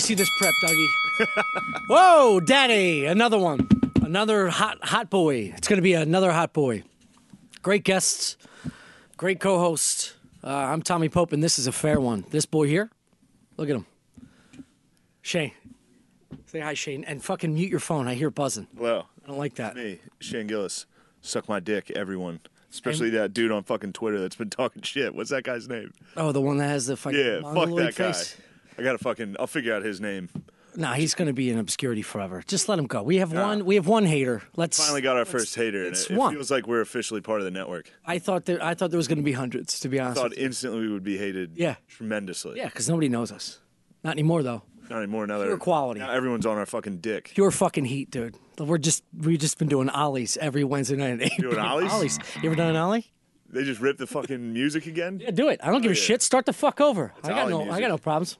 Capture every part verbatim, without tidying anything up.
see this prep, Dougie. Whoa, Daddy, another one. Another hot, hot boy. It's going to be another hot boy. Great guests, great co-host. Uh, I'm Tommy Pope, and this is a fair one. This boy here, look at him. Shane. Say hi, Shane, and fucking mute your phone. I hear it buzzing. Hello. I don't like that. Me, Shane Gillis. Suck my dick, everyone. Especially and, that dude on fucking Twitter that's been talking shit. What's that guy's name? Oh, the one that has the fucking yeah, fuck that face? guy. I gotta fucking. I'll figure out his name. Nah, he's gonna be in obscurity forever. Just let him go. We have nah. one. We have one hater. Let's finally got our first hater, and it, it feels like we're officially part of the network. I thought there. I thought there was gonna be hundreds. To be honest, I thought with you. instantly we would be hated. Yeah. tremendously. Yeah, because nobody knows us. Not anymore, though. Not anymore. Now Pure quality. Now everyone's on our fucking dick. Pure fucking heat, dude. We're just we've just been doing ollies every Wednesday night. Doing ollies? Ollies. You ever done an ollie? They just ripped the fucking music again. Yeah, do it. I don't give oh, a yeah. shit. Start the fuck over. It's I got no. ollie I got no problems.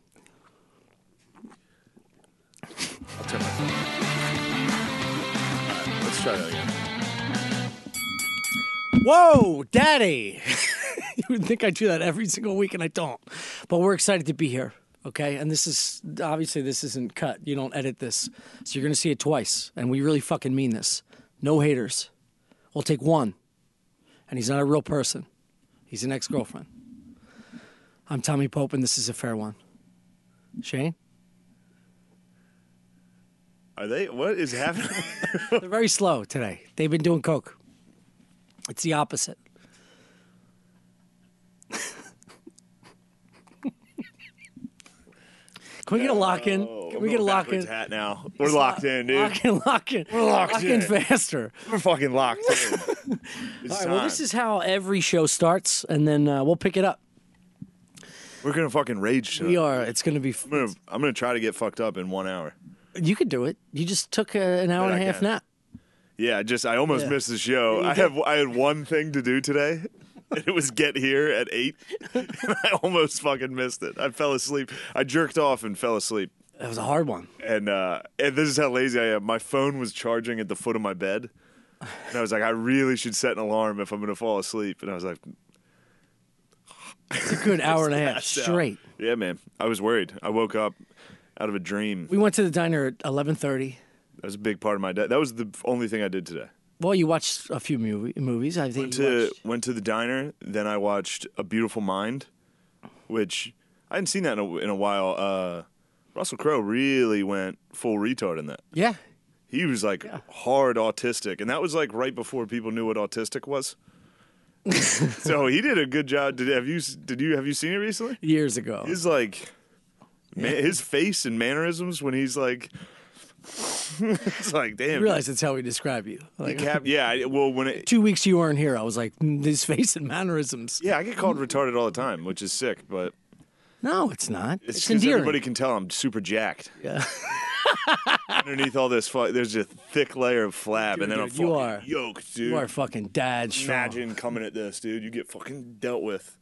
I'll turn my phone. All right, let's try that again. Whoa, Daddy! You would think I do that every single week, and I don't. But we're excited to be here. Okay, and this is obviously this isn't cut. You don't edit this, so you're gonna see it twice, and we really fucking mean this. No haters. We'll take one, and he's not a real person. He's an ex-girlfriend. I'm Tommy Pope, and this is a fair one. Shane, are they? What is happening? they're very slow today. They've been doing coke. It's the opposite. Can we get a lock in? Can we get a lock in? Hat now. We're locked in, dude. Lock in, lock in. We're locked lock in. in faster. We're fucking locked in. All right, well, this is how every show starts, and then uh, we'll pick it up. We're gonna fucking rage tonight. We are. It's gonna be. I'm gonna, I'm gonna try to get fucked up in one hour. You could do it. You just took a, an hour Bet and a I half can. nap. Yeah, I just I almost Yeah. missed the show. Yeah, you I did. have I had one thing to do today. And it was get here at eight. And I almost fucking missed it. I fell asleep. I jerked off and fell asleep. That was a hard one. And uh, and this is how lazy I am. My phone was charging at the foot of my bed. And I was like, I really should set an alarm if I'm going to fall asleep. And I was like, It's a good hour and a half passed out. straight. Yeah, man. I was worried. I woke up out of a dream. We went to the diner at eleven thirty. That was a big part of my day. That was the only thing I did today. Well, you watched a few movie, movies. I think Went you to watched... went to the diner. Then I watched A Beautiful Mind, which I hadn't seen that in a, in a while. Uh, Russell Crowe really went full retard in that. Yeah. He was like Yeah. hard autistic, and that was like right before people knew what autistic was. So he did a good job. Did have you did you have you seen it recently? Years ago. His like ma- his face and mannerisms when he's like, it's like damn. You realize that's how we describe you. He Like, cap- yeah, I- well when it two weeks you weren't here, I was like, mm, his face and mannerisms. yeah, I get called retarded all the time, which is sick, but No, it's not. it's It's, because endearing. everybody can tell I'm super jacked. Yeah. Underneath all this, fu- there's a thick layer of flab, Dude, and then I'm dude, you fucking are- yoked, dude. You are fucking dad strong. Imagine coming at this, dude. You get fucking dealt with.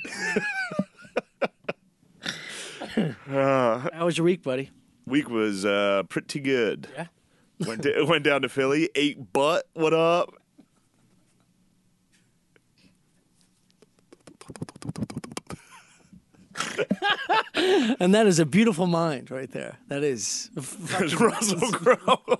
uh, How was your week, buddy? week was uh, pretty good. Yeah. Went da- went down to Philly, ate butt. What up? And that is a beautiful mind right there. That is. There's Russell Crowe.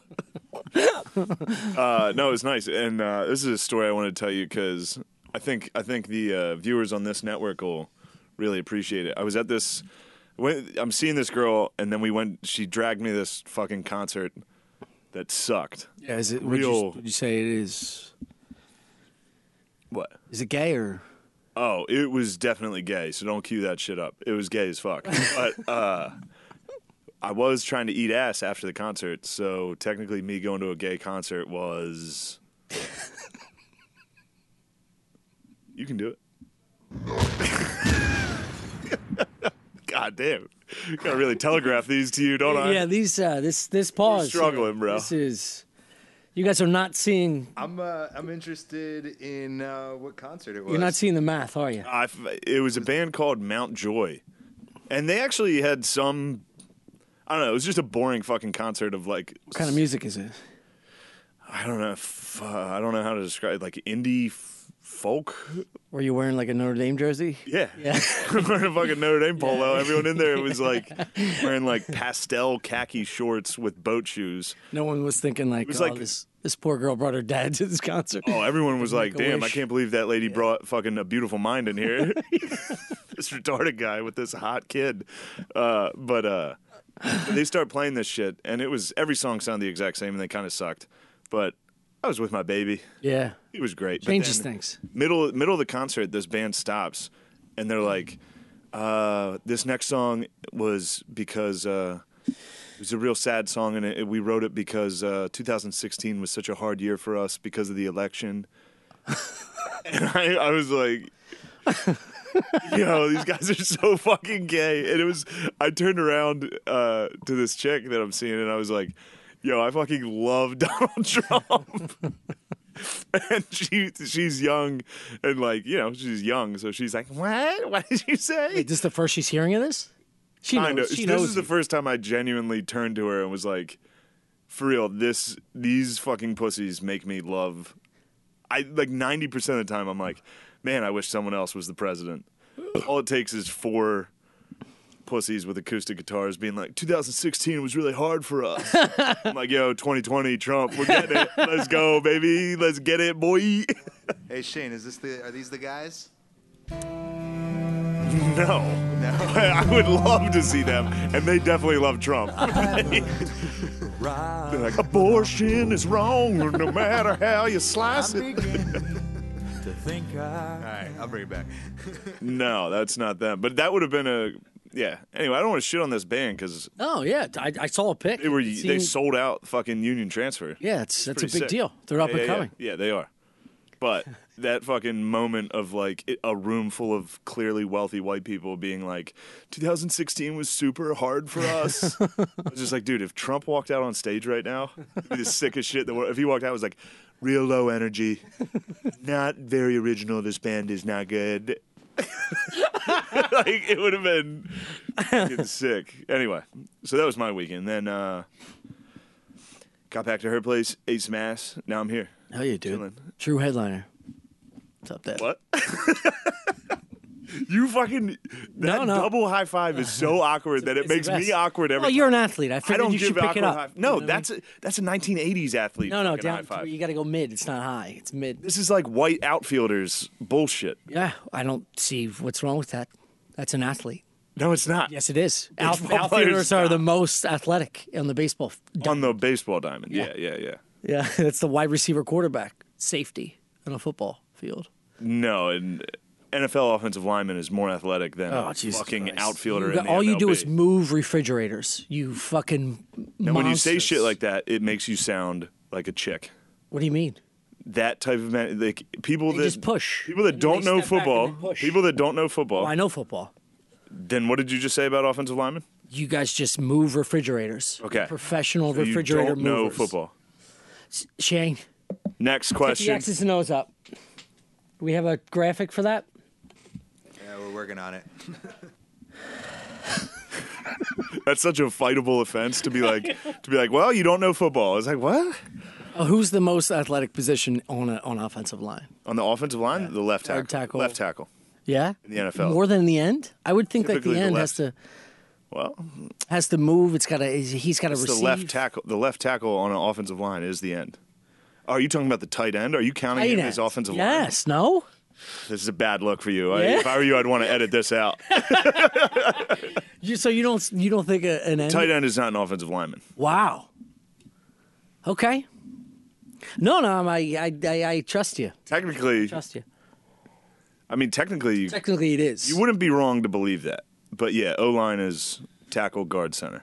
uh, no, it was nice, and uh, this is a story I wanted to tell you because I think I think the uh, viewers on this network will really appreciate it. I was at this. When, I'm seeing this girl, and then we went. She dragged me to this fucking concert that sucked. Yeah, is it? Would you, Real- would you say it is? What? Is it gay or? Oh, it was definitely gay, so don't cue that shit up. It was gay as fuck. But uh, I was trying to eat ass after the concert, so technically me going to a gay concert was... You can do it. God damn. Gotta really telegraph these to you, don't I? Yeah, these uh, this this pause. struggling, bro. This is. You guys are not seeing. I'm uh, I'm interested in uh, what concert it was. You're not seeing the math, are you? I f it was a band called Mount Joy, and they actually had some. I don't know. It was just a boring fucking concert of like. What kind of music is it? I don't know. F- uh, I don't know how to describe it. Like indie f- folk. Were you wearing like a Notre Dame jersey? Yeah. Yeah. Wearing a fucking Notre Dame polo. Everyone in there was like wearing like pastel khaki shorts with boat shoes. No one was thinking like, was oh, like- this this poor girl brought her dad to this concert. Oh, everyone was like, Make a damn, I wish. can't believe that lady brought fucking A Beautiful Mind in here. This retarded guy with this hot kid. Uh, but uh, they start playing this shit, and it was every song sounded the exact same, and they kind of sucked. But I was with my baby. Yeah. It was great. But Changes then things. Middle middle of the concert, this band stops, and they're like, uh, "This next song was because uh, it was a real sad song, and it, we wrote it because uh, two thousand sixteen was such a hard year for us because of the election." And I, I was like, "Yo, these guys are so fucking gay." And it was, I turned around uh, to this chick that I'm seeing, and I was like, "Yo, I fucking love Donald Trump." And she she's young, and like, you know, she's young, so she's like, "What? What did you say?" Wait, this is the first she's hearing of this? She knows. Kinda. She This knows is the you. first time I genuinely turned to her and was like, "For real, this these fucking pussies make me love." I like ninety percent of the time I'm like, "Man, I wish someone else was the president." All it takes is four pussies with acoustic guitars being like, two thousand sixteen was really hard for us. I'm like, "Yo, twenty twenty Trump, we're getting it. Let's go, baby. Let's get it, boy." Hey Shane, is this the? Are these the guys? No. No. I would love to see them, and they definitely love Trump. They're like, abortion is wrong, no matter how you slice it. All right, I'll bring it back. No, that's not them. But that would have been a, yeah. Anyway, I don't want to shit on this band because Oh yeah, I, I saw a pic. they were It they seemed- sold out fucking Union Transfer. Yeah, it's that's a Pretty big sick. deal. They're up yeah, and yeah, coming. Yeah. yeah, they are. But that fucking moment of like it- a room full of clearly wealthy white people being like, two thousand sixteen was super hard for us. I was just like, dude, if Trump walked out on stage right now, it'd be the sickest shit in the world. If he walked out, it was like, real low energy, not very original. This band is not good. Like it would have been fucking sick. Anyway, so that was my weekend. Then uh, got back to her place, ate some ass. Now I'm here. Hell yeah, dude. Chilling. True headliner. What's up, Dad? What? You fucking that No, no. double high five is so awkward that it It's the makes me best. awkward every Well, time. you're an athlete. I I figured don't you give should pick it awkward up. high. You No, know what I that's mean? a that's a nineteen eighties athlete. no, no. fucking high Down. five. You got to go mid. It's not high. It's mid. This is like white outfielders bullshit. Yeah, I don't see what's wrong with that. That's an athlete. No, it's not. Yes, it is. Out, Baseball outfielders players are the stop. most athletic on the baseball. On the baseball diamond. Yeah, yeah, yeah. Yeah, that's the wide receiver, quarterback, safety on a football field. No, and N F L offensive lineman is more athletic than Oh, a Jesus fucking Christ. outfielder. You in got- the all you do M L B. is move refrigerators. You fucking. And when you say monsters. shit like that, it makes you sound like a chick. What do you mean? That type of man, like people They that just push. people that And then don't they know step back and football, then push. people that don't know football. Oh, I know football. Then what did you just say about offensive linemen? You guys just move refrigerators. Okay. Professional So you refrigerator don't know movers. football. Shane, Next get the question. X's and O's up. Do we have a graphic for that? Yeah, we're working on it. That's such a fightable offense to be like to be like, well, you don't know football. It's like, what? Oh, who's the most athletic position on a, on offensive line? On the offensive line, the left tackle. Guard tackle. Left tackle. Yeah, In the N F L. more than the end. I would think that Typically the the end left. has to Well, has to move. It's got to. He's got to it's receive. the left tackle. The left tackle on an offensive line is the end. Are you talking about the tight end? Are you counting Tight him end. as offensive line? Yes. No. This is a bad look for you. I, Yeah? if I were you, I'd want to edit this out. You, so you don't you don't think a, an end? Tight end is not an offensive lineman. Wow. Okay. No, no, I, I, I, I trust you. Technically, Trust you. I mean, technically, you, Technically, it is. you wouldn't be wrong to believe that. But yeah, O line is tackle, guard, center.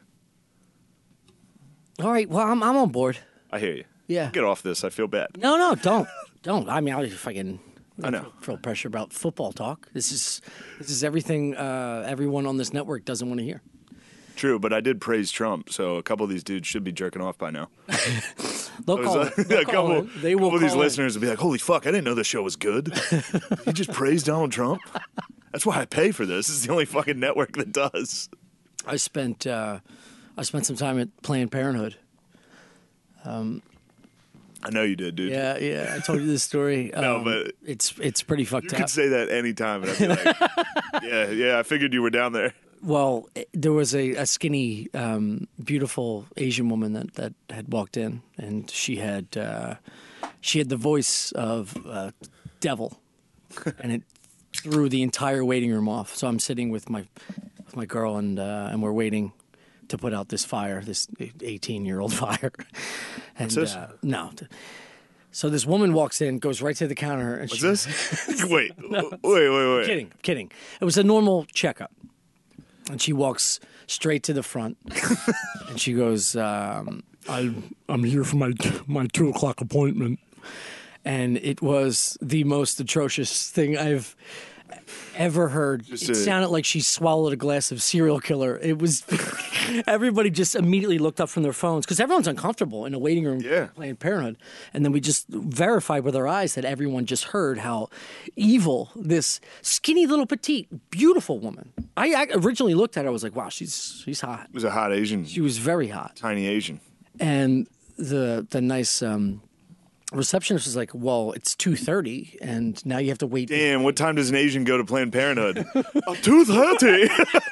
All right. Well, I'm I'm on board. I hear you. Yeah. Get off this. I feel bad. No, no, don't, don't. I mean, I just fucking. I know. Feel pressure about football talk. This is this is everything uh, everyone on this network doesn't want to hear. True, but I did praise Trump, so a couple of these dudes should be jerking off by now. They'll I was call. like- it. They'll a call couple, it. They will couple of these call it. listeners will be like, "Holy fuck! I didn't know this show was good. You just praised Donald Trump. That's why I pay for this. This is the only fucking network that does." I spent uh, I spent some time at Planned Parenthood. Um, I know you did, dude. Yeah, yeah. I told you this story. No, Um, but- it's it's pretty fucked You up. could say that any time, and I'd be like, yeah, yeah, I figured you were down there. Well, it- there was a, a skinny, um, beautiful Asian woman that, that had walked in, and she had uh, she had the voice of uh, devil, and it threw the entire waiting room off. So I'm sitting with my with my girl, and uh, and we're waiting to put out this fire, this eighteen year old fire. And, What's this? Uh, no. So this woman walks in, goes right to the counter, and What's she, this? wait, wait, wait, wait. kidding, kidding. It was a normal checkup. And she walks straight to the front, and she goes, um, I, I'm here for my my two o'clock appointment. And it was the most atrocious thing I've ever heard. Just it a- sounded like she swallowed a glass of serial killer. It was everybody just immediately looked up from their phones because everyone's uncomfortable in a waiting room Yeah. Planned Parenthood. And then we just verified with our eyes that everyone just heard how evil this skinny little petite, beautiful woman. I, I originally looked at her, I was like, wow, she's she's hot. It was a hot Asian, She was very hot. tiny Asian. And the the nice um, receptionist was like, well, it's two thirty, and now you have to wait. Damn, what time does an Asian go to Planned Parenthood? oh, two thirty.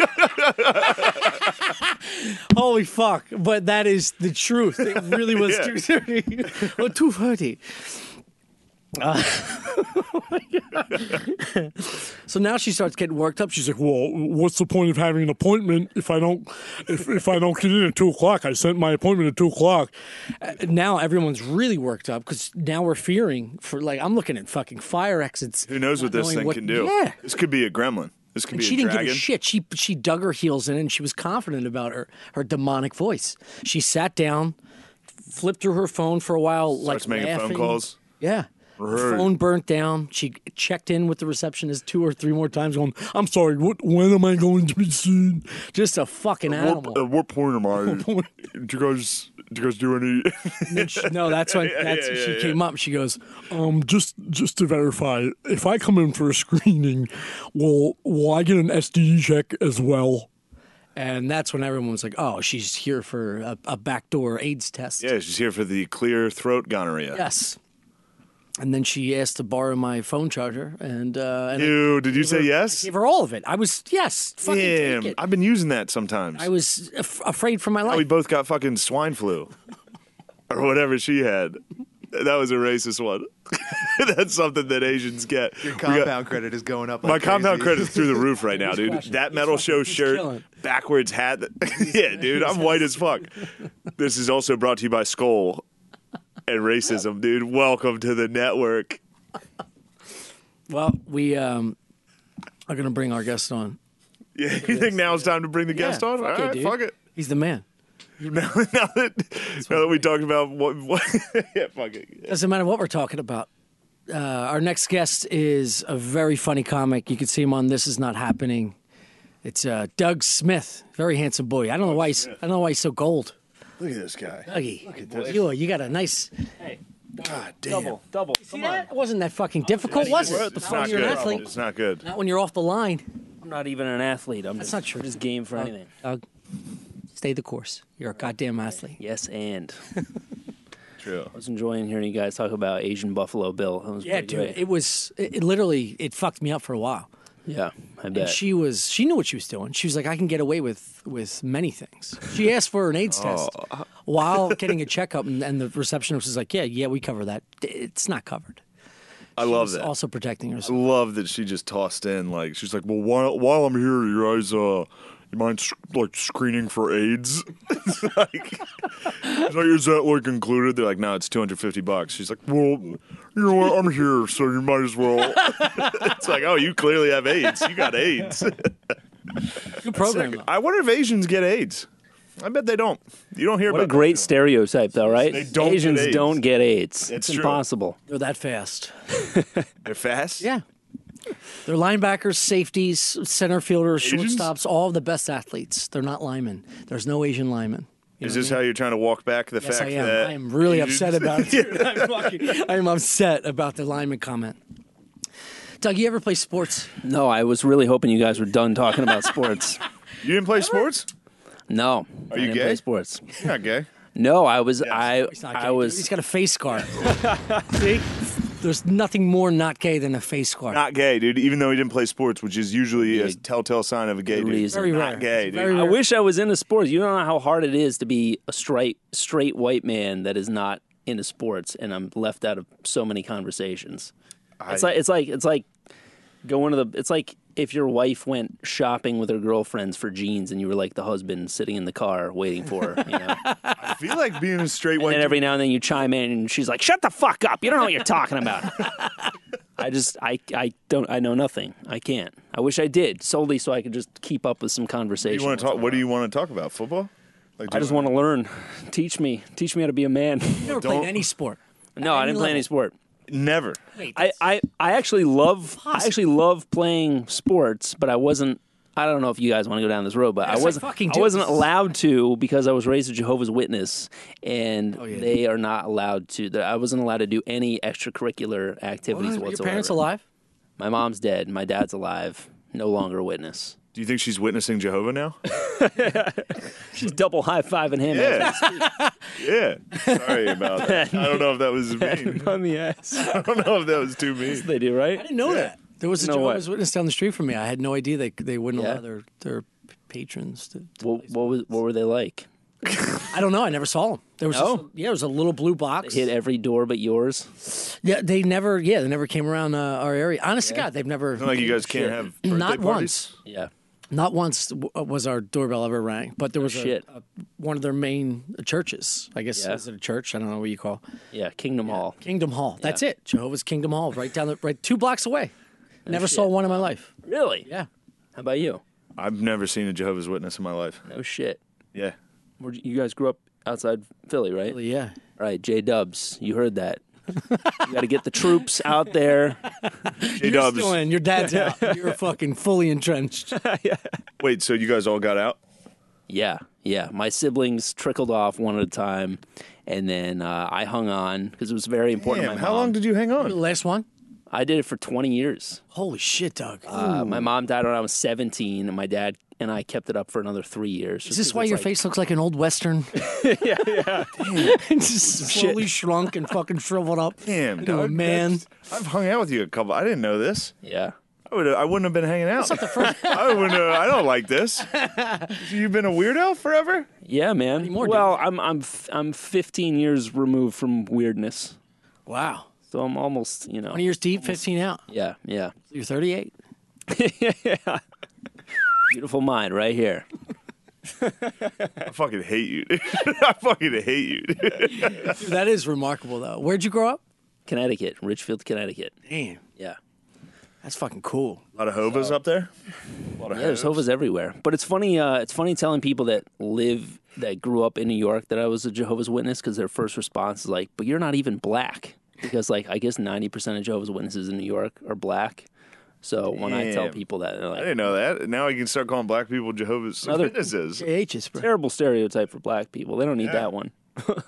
Holy fuck. But that is the truth. It really was Yeah. two thirty. Or two thirty. Uh, so now she starts getting worked up. She's like, Well, what's the point of having an appointment if I don't if, if I don't get in at two o'clock? I sent my appointment at two o'clock. uh, now everyone's really worked up because now we're fearing for, like, I'm looking at fucking fire exits. Who knows what not this knowing thing what- can do? Yeah. This could be a gremlin. This could And be she a didn't dragon. give a shit. She she dug her heels in and she was confident about her her demonic voice. She sat down, flipped through her phone for a while, Starts like making phone laughing. calls. Yeah. Her Right. phone burnt down. She checked in with the receptionist two or three more times, going, I'm sorry. What? When am I going to be seen? just a fucking animal. What, at what point am I? do you guys? Do you guys do any? And she- no, that's when Yeah, that's yeah, she yeah, came up. She goes, Um, just just to verify, if I come in for a screening, will will I get an S T D check as well? and that's when everyone was like, "Oh, she's here for a, a backdoor AIDS test." Yeah, she's here for the clear throat gonorrhea. Yes. And then she asked to borrow my phone charger, and uh, and I Ew, did you say yes? gave her all of it. I was yes, fucking Damn, take it. I've been using that sometimes. I was af- afraid for my we life. both got fucking swine flu. Or whatever she had. That was a racist one. That's something that Asians get. Your We got- compound credit is going up. Like my compound crazy. credit's through the roof right now, dude. crushing it. That He's metal fucking- show he's shirt, killing it. backwards hat. Yeah, dude, I'm white as fuck. This is also brought to you by Skull and racism, dude. Welcome to the network. Well, we um, are going to bring our guest on. Yeah, you think now it's time to bring the guest Yeah, on? fuck All it, right, dude. fuck it. He's the man. Now, now that now that we talked about what, what yeah, fuck it. Doesn't matter what we're talking about. Uh, our next guest is a very funny comic. You can see him on This Is Not Happening. It's uh, Doug Smith, very handsome boy. I don't know why he's I don't know why he's so gold. Look at this guy. Dougie, look at this. You, you got a nice. God damn. Double, double. See that? It wasn't that fucking difficult, was it? It's Not when not you're an good. athlete. It's not good. Not when you're off the line. I'm not even an athlete. I'm That's just, not true. just game for anything. Doug, stay the course. You're a goddamn athlete. Yes, and True. I was enjoying hearing you guys talk about Asian Buffalo Bill. That was Yeah, pretty dude. great. It was. It, it literally. It fucked me up for a while. yeah, I And bet. she was. She knew what she was doing. She was like, I can get away with with many things. She asked for an AIDS test while getting a checkup, and, and the receptionist was like, Yeah, yeah, we cover that. It's not covered. I love She's that. Also protecting I herself. love that she just tossed in like she's like, well, while while I'm here, you guys, uh, you mind sc- like screening for AIDS? It's like, it's like, is that like included? They're like, no, it's two hundred fifty bucks. She's like, well, you know what? I'm here, so you might as well. It's like, oh, you clearly have AIDS. You got AIDS. Good program. though. I wonder if Asians get AIDS. I bet they don't. You don't hear What a about great stereotype, though, right? They don't get Asians AIDS. don't get AIDS. It's It's true. impossible. They're that fast. They're fast. Yeah. They're linebackers, safeties, center fielders, Asians? shortstops, all of the best athletes. They're not linemen. There's no Asian linemen. You Is know this what how you're trying to walk back the I mean? Yes, fact I am. that I am really Asians- upset about it. Dude. I'm, fucking, I am upset about the lineman comment. Doug, you ever play sports? No, I was really hoping you guys were done talking about sports. You didn't play sports? No, Are I you didn't gay? play sports. You're not gay. No, I was I He's not gay, I dude. was He's got a face scar. See? There's nothing more not gay than a face scar. Not gay, dude. Even though he didn't play sports, which is usually a telltale sign of a gay dude. reason. Very Not rare. gay, It's dude. very I rare. wish I was into sports. You don't know how hard it is to be a straight straight white man that is not into sports, and I'm left out of so many conversations. It's like it's like it's like going to the. It's like if your wife went shopping with her girlfriends for jeans, and you were like the husband sitting in the car waiting for her. You know? I feel like being a straight And white then dude. every now and then you chime in, and she's like, "Shut the fuck up! You don't know what you're talking about." I just, I, I don't, I know nothing. I can't. I wish I did, solely so I could just keep up with some conversation. You want to talk? What do you want to talk about? Football? Like, I just want to learn. Teach me, teach me how to be a man. You never Don't- played any sport. No, I Any didn't play any level. sport. never. Wait, I, I, I actually love, I actually love playing sports, but I wasn't. I don't know if you guys want to go down this road, but Yes, I I wasn't. fucking I do. wasn't allowed to because I was raised a Jehovah's Witness, and Oh, yeah. they are not allowed to. I wasn't allowed to do any extracurricular activities What? Your whatsoever. parents alive? My mom's dead. My dad's alive. No longer a witness. Do you think she's witnessing Jehovah now? She's double high fiving him. Yeah. Yeah. Sorry about that. I don't know if that was mean. on the ass. I don't know if that was too mean. They do, right? I didn't know that. There was a No way. Jehovah's Witness down the street from me. I had no idea they they wouldn't Yeah. allow their their patrons to. to What, what was what were they like? I don't know. I never saw them. There was No? just, yeah, there was a little blue box. Hit every door but yours. Yeah, they never. Yeah, they never came around uh, our area. Honest to God, they've never. Like you guys can't have birthday Not parties? once. Yeah. Not once w- was our doorbell ever rang, but there was a, shit. a, one of their main churches. I guess Yeah. is it a church? I don't know what you call Yeah. Kingdom Hall. Kingdom Hall. That's it. Jehovah's Kingdom Hall, right down the right two blocks away. Never shit. saw one in my life. Really? Yeah. How about you? I've never seen a Jehovah's Witness in my life. No shit. Yeah. Where you guys grew up outside Philly, right? Really, yeah. All right, J Dubs. You heard that. You got to get the troops out there. J You're Dubs. still in. Your dad's out. You're fucking fully entrenched. Wait, so you guys all got out? Yeah, yeah. My siblings trickled off one at a time, and then uh, I hung on because it was very important. to Damn, my how mom. long did you hang The on? last one. I did it for twenty years. Holy shit, Doug. Uh, my mom died when I was seventeen, and my dad and I kept it up for another three years. Is this why your face looks like an old western? yeah, yeah. It's just slowly shrunk and fucking shriveled up. Damn, Into a dog, man. that's- I've hung out with you a couple. I didn't know this. Yeah. I would. I wouldn't have been hanging out. I wouldn't. Have, I don't like this. You've been a weirdo forever. Yeah, man. Anymore, well, I'm I'm f- I'm fifteen years removed from weirdness, Wow. so I'm almost you know. twenty years deep, fifteen out. Yeah, yeah. You're thirty-eight. Beautiful mind, right here. I fucking hate you. Dude. I fucking hate you. Dude. Dude, that is remarkable, though. Where'd you grow up? Connecticut, Richfield, Connecticut. Damn. Yeah. That's fucking cool. A lot of hovas up there. A lot of Yeah, there's hovas. Hovas everywhere. But it's funny. Uh, it's funny telling people that live that grew up in New York that I was a Jehovah's Witness because their first response is like, "But you're not even black," because like I guess ninety percent of Jehovah's Witnesses in New York are black. So when I tell Damn. people that, they're I like, didn't know that. Now I can start calling black people Jehovah's Another- Witnesses. J H's, bro. terrible stereotype for black people. They don't need that one.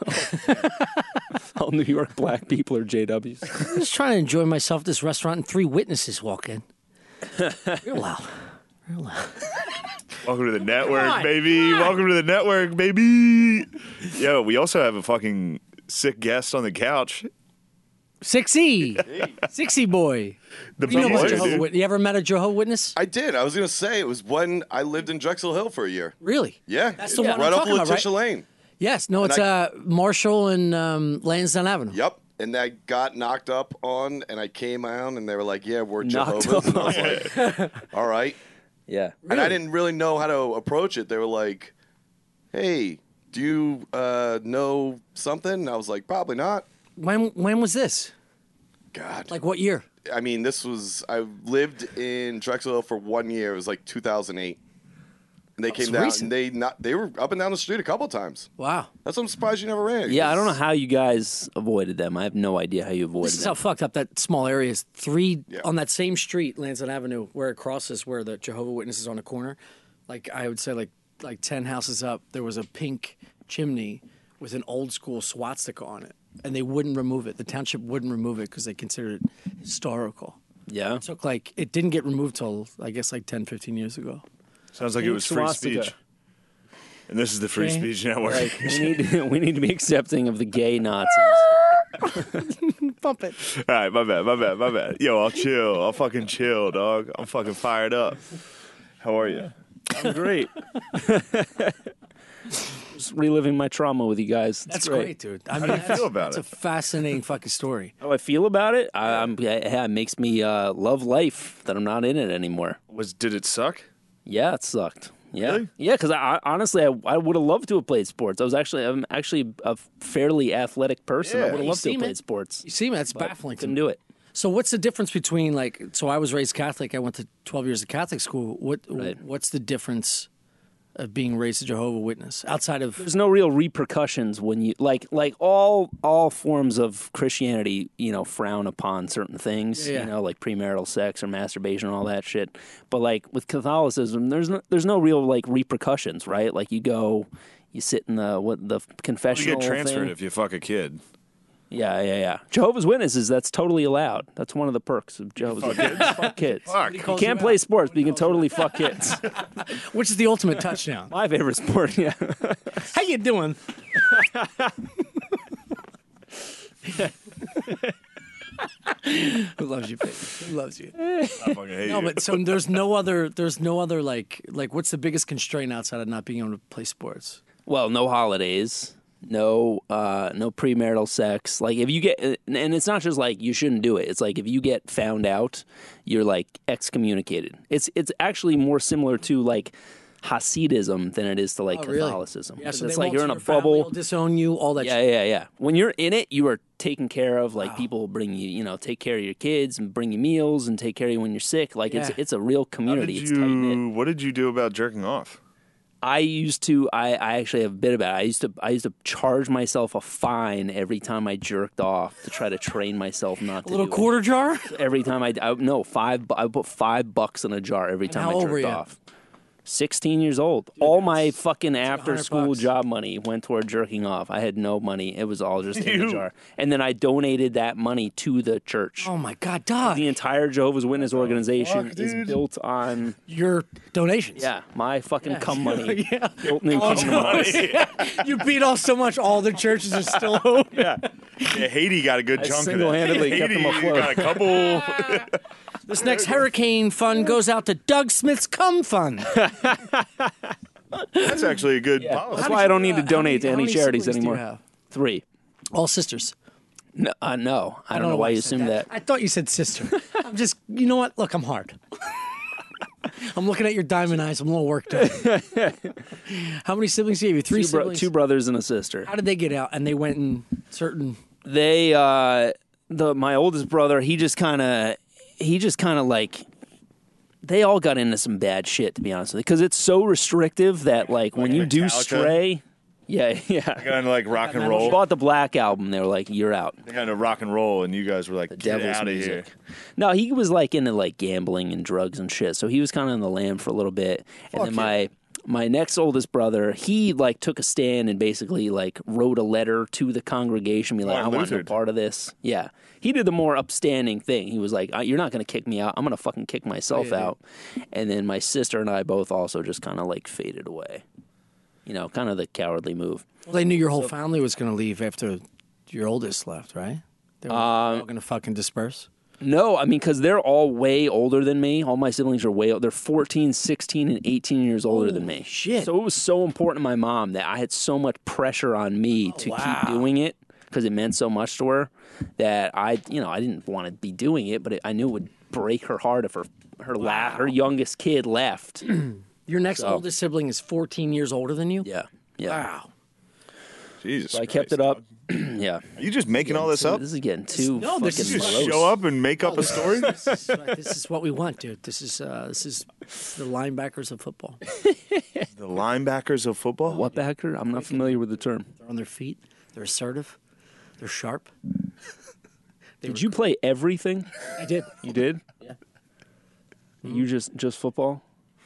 All New York black people are J Ws. I'm just trying to enjoy myself at this restaurant, and three witnesses walk in. Real loud. Real loud. Welcome to the network, on, baby. Welcome to the network, baby. Yo, we also have a fucking sick guest on the couch. Sixty. Sixty boy. The You know boy, about Jehovah dude. Witness? You ever met a Jehovah Witness? I did. I was gonna say it was when I lived in Drexel Hill for a year. Really? Yeah, That's the one I'm right off talking about, Letitia right? Lane. Yes. No, And it's I- uh, Marshall and um, Lansdowne Avenue. Yep. And I got knocked up on, and I came out, and they were like, "Yeah, we're Knocked Jehovah's." up And I was like, "All right." Yeah. And I didn't really know how to approach it. They were like, "Hey, do you uh, know something?" And I was like, "Probably not." When when was this? God. Like what year? I mean, this was I lived in Drexel Hill for one year. It was like two thousand eight. And they Oh, came it's down recent. and they not they were up and down the street a couple times. Wow. That's why I'm surprised you never ran. Yeah, I don't know how you guys avoided them. I have no idea how you avoided This is them. how fucked up that small area is. Three Yeah. on that same street, Lansdowne Avenue, where it crosses, where the Jehovah Witness is on the corner. Like I would say, like like ten houses up, there was a pink chimney with an old school swastika on it, and they wouldn't remove it. The township wouldn't remove it because they considered it historical. Yeah. It took like it didn't get removed till I guess like ten, fifteen years ago. Sounds like it was free Swastika. speech. And this is the Free Okay. Speech Network. Like, we need we need to be accepting of the gay Nazis. Bump it. All right, my bad, my bad, my bad. Yo, I'll chill. I'll fucking chill, dog. I'm fucking fired up. How are you? I'm great. Just reliving my trauma with you guys. It's That's great. dude. I mean, do you that's, feel about that's it? a fascinating fucking story. How I feel about it? I, I'm, yeah, it makes me uh, love life that I'm not in it anymore. Was did it suck? Yeah, it sucked. Yeah, Really? yeah. Because I, I honestly, I, I would have loved to have played sports. I was actually, I'm actually a fairly athletic person. Yeah. I would have You loved to have seem played it. sports. You see, man, that's but baffling to Couldn't me. do it. So, what's the difference between like? So, I was raised Catholic. I went to twelve years of Catholic school. What? Right. What's the difference of being raised a Jehovah's Witness outside of? There's no real repercussions when you like like all all forms of Christianity, you know, frown upon certain things, Yeah, yeah. you know, like premarital sex or masturbation and all that shit. But like with Catholicism, there's no there's no real like repercussions, right? Like you go, you sit in the what the You confessional get transferred thing. if you fuck a kid. Yeah, yeah, yeah. Jehovah's Witnesses, that's totally allowed. That's one of the perks of Jehovah's Witnesses. Fuck kids. Fuck. You calls can't you play out? sports, but you can totally fuck kids. Which is the ultimate touchdown. My favorite sport, yeah. How you doing? Who loves you, baby? Who loves you? I fucking hate No, you. but so there's no other. There's no other like like. What's the biggest constraint outside of not being able to play sports? Well, no holidays, no uh, no premarital sex. Like if you get, and it's not just like you shouldn't do it. It's like if you get found out, you're like excommunicated. It's it's actually more similar to like Hasidism than it is to like Oh, really? Catholicism. Yeah, 'Cause so it's they like won't- you're in so a your family bubble. will disown you. All that. Yeah, shit. yeah, yeah. When you're in it, you are taken care of. Like people will bring you, you know, take care of your kids and bring you meals and take care of you when you're sick. Like it's Yeah. it's a real How community. did It's tight knit. you? What did you do about jerking off? I used to. I, I actually have a bit about it. I used to. I used to charge myself a fine every time I jerked off to try to train myself not to A little do quarter jar. it. Every time I, I no five. bu- I put five bucks in a jar every time how I old jerked were you? off. Sixteen years old. All my fucking after school bucks. job money went toward jerking off. I had no money. It was all just in the You- jar. And then I donated that money to the church. Oh my God, dog! The entire Jehovah's Witness organization fuck, is dude? built on Your donations. yeah my fucking cum money. yeah. Built New Kingdom House. You beat off so much, all the churches are still open. Yeah, Haiti got a good I chunk of that. single-handedly kept Haiti them afloat. got a couple. This next hurricane fund goes out to Doug Smith's Cum Fund. That's actually a good policy. That's why I don't need to How donate many- to how any many charities siblings do you anymore. have? Three. All sisters. No, uh, no. I, don't know why you said assumed that. I thought you said sister. I'm just, you know what? Look, I'm hard. I'm looking at your diamond eyes. I'm a little worked up. How many siblings do you have? Three Two, bro- siblings. two brothers and a sister. How did they get out? And they went in certain. They, uh, the my oldest brother, he just kind of, he just kind of like, they all got into some bad shit, to be honest with you, because it's so restrictive that like when you do Metallica? stray, yeah, yeah. Kind of like rock and They roll. bought the Black Album. They were like, "You're out." They kind of rock and roll, and you guys were like, "Get Devil's out of here." music. No, he was like into like gambling and drugs and shit. So he was kind of in the lamb for a little bit. And then my my next oldest brother, he like took a stand and basically like wrote a letter to the congregation, be like, Martin "I want no Luther. part of this." Yeah, he did the more upstanding thing. He was like, "Uh, "You're not going to kick me out. I'm going to fucking kick myself out." And then my sister and I both also just kind of like faded away. You know, kind of the cowardly move. Well, they knew your whole family was going to leave after your oldest left, right? They were all going to fucking disperse. No, I mean, because they're all way older than me. All my siblings are way, they're fourteen, sixteen, and eighteen years older than me. shit. So it was so important to my mom that I had so much pressure on me to wow. keep doing it because it meant so much to her that I, you know, I didn't want to be doing it, but it, I knew it would break her heart if her, her, la- her youngest kid left. Your next So- oldest sibling is fourteen years older than you? Yeah. Yeah. Wow. Jesus, So I kept Christ, it up. dog. yeah. Are you just making all this up? This is getting too No, this fucking is Just gross. show up and make up a story? This is, this is what we want, dude. This is uh, this is the linebackers of football. The linebackers of football? What backer? I'm not familiar with the term. They're on their feet. They're assertive. They're sharp. Did you play everything? I did. You did? Yeah. You just just football?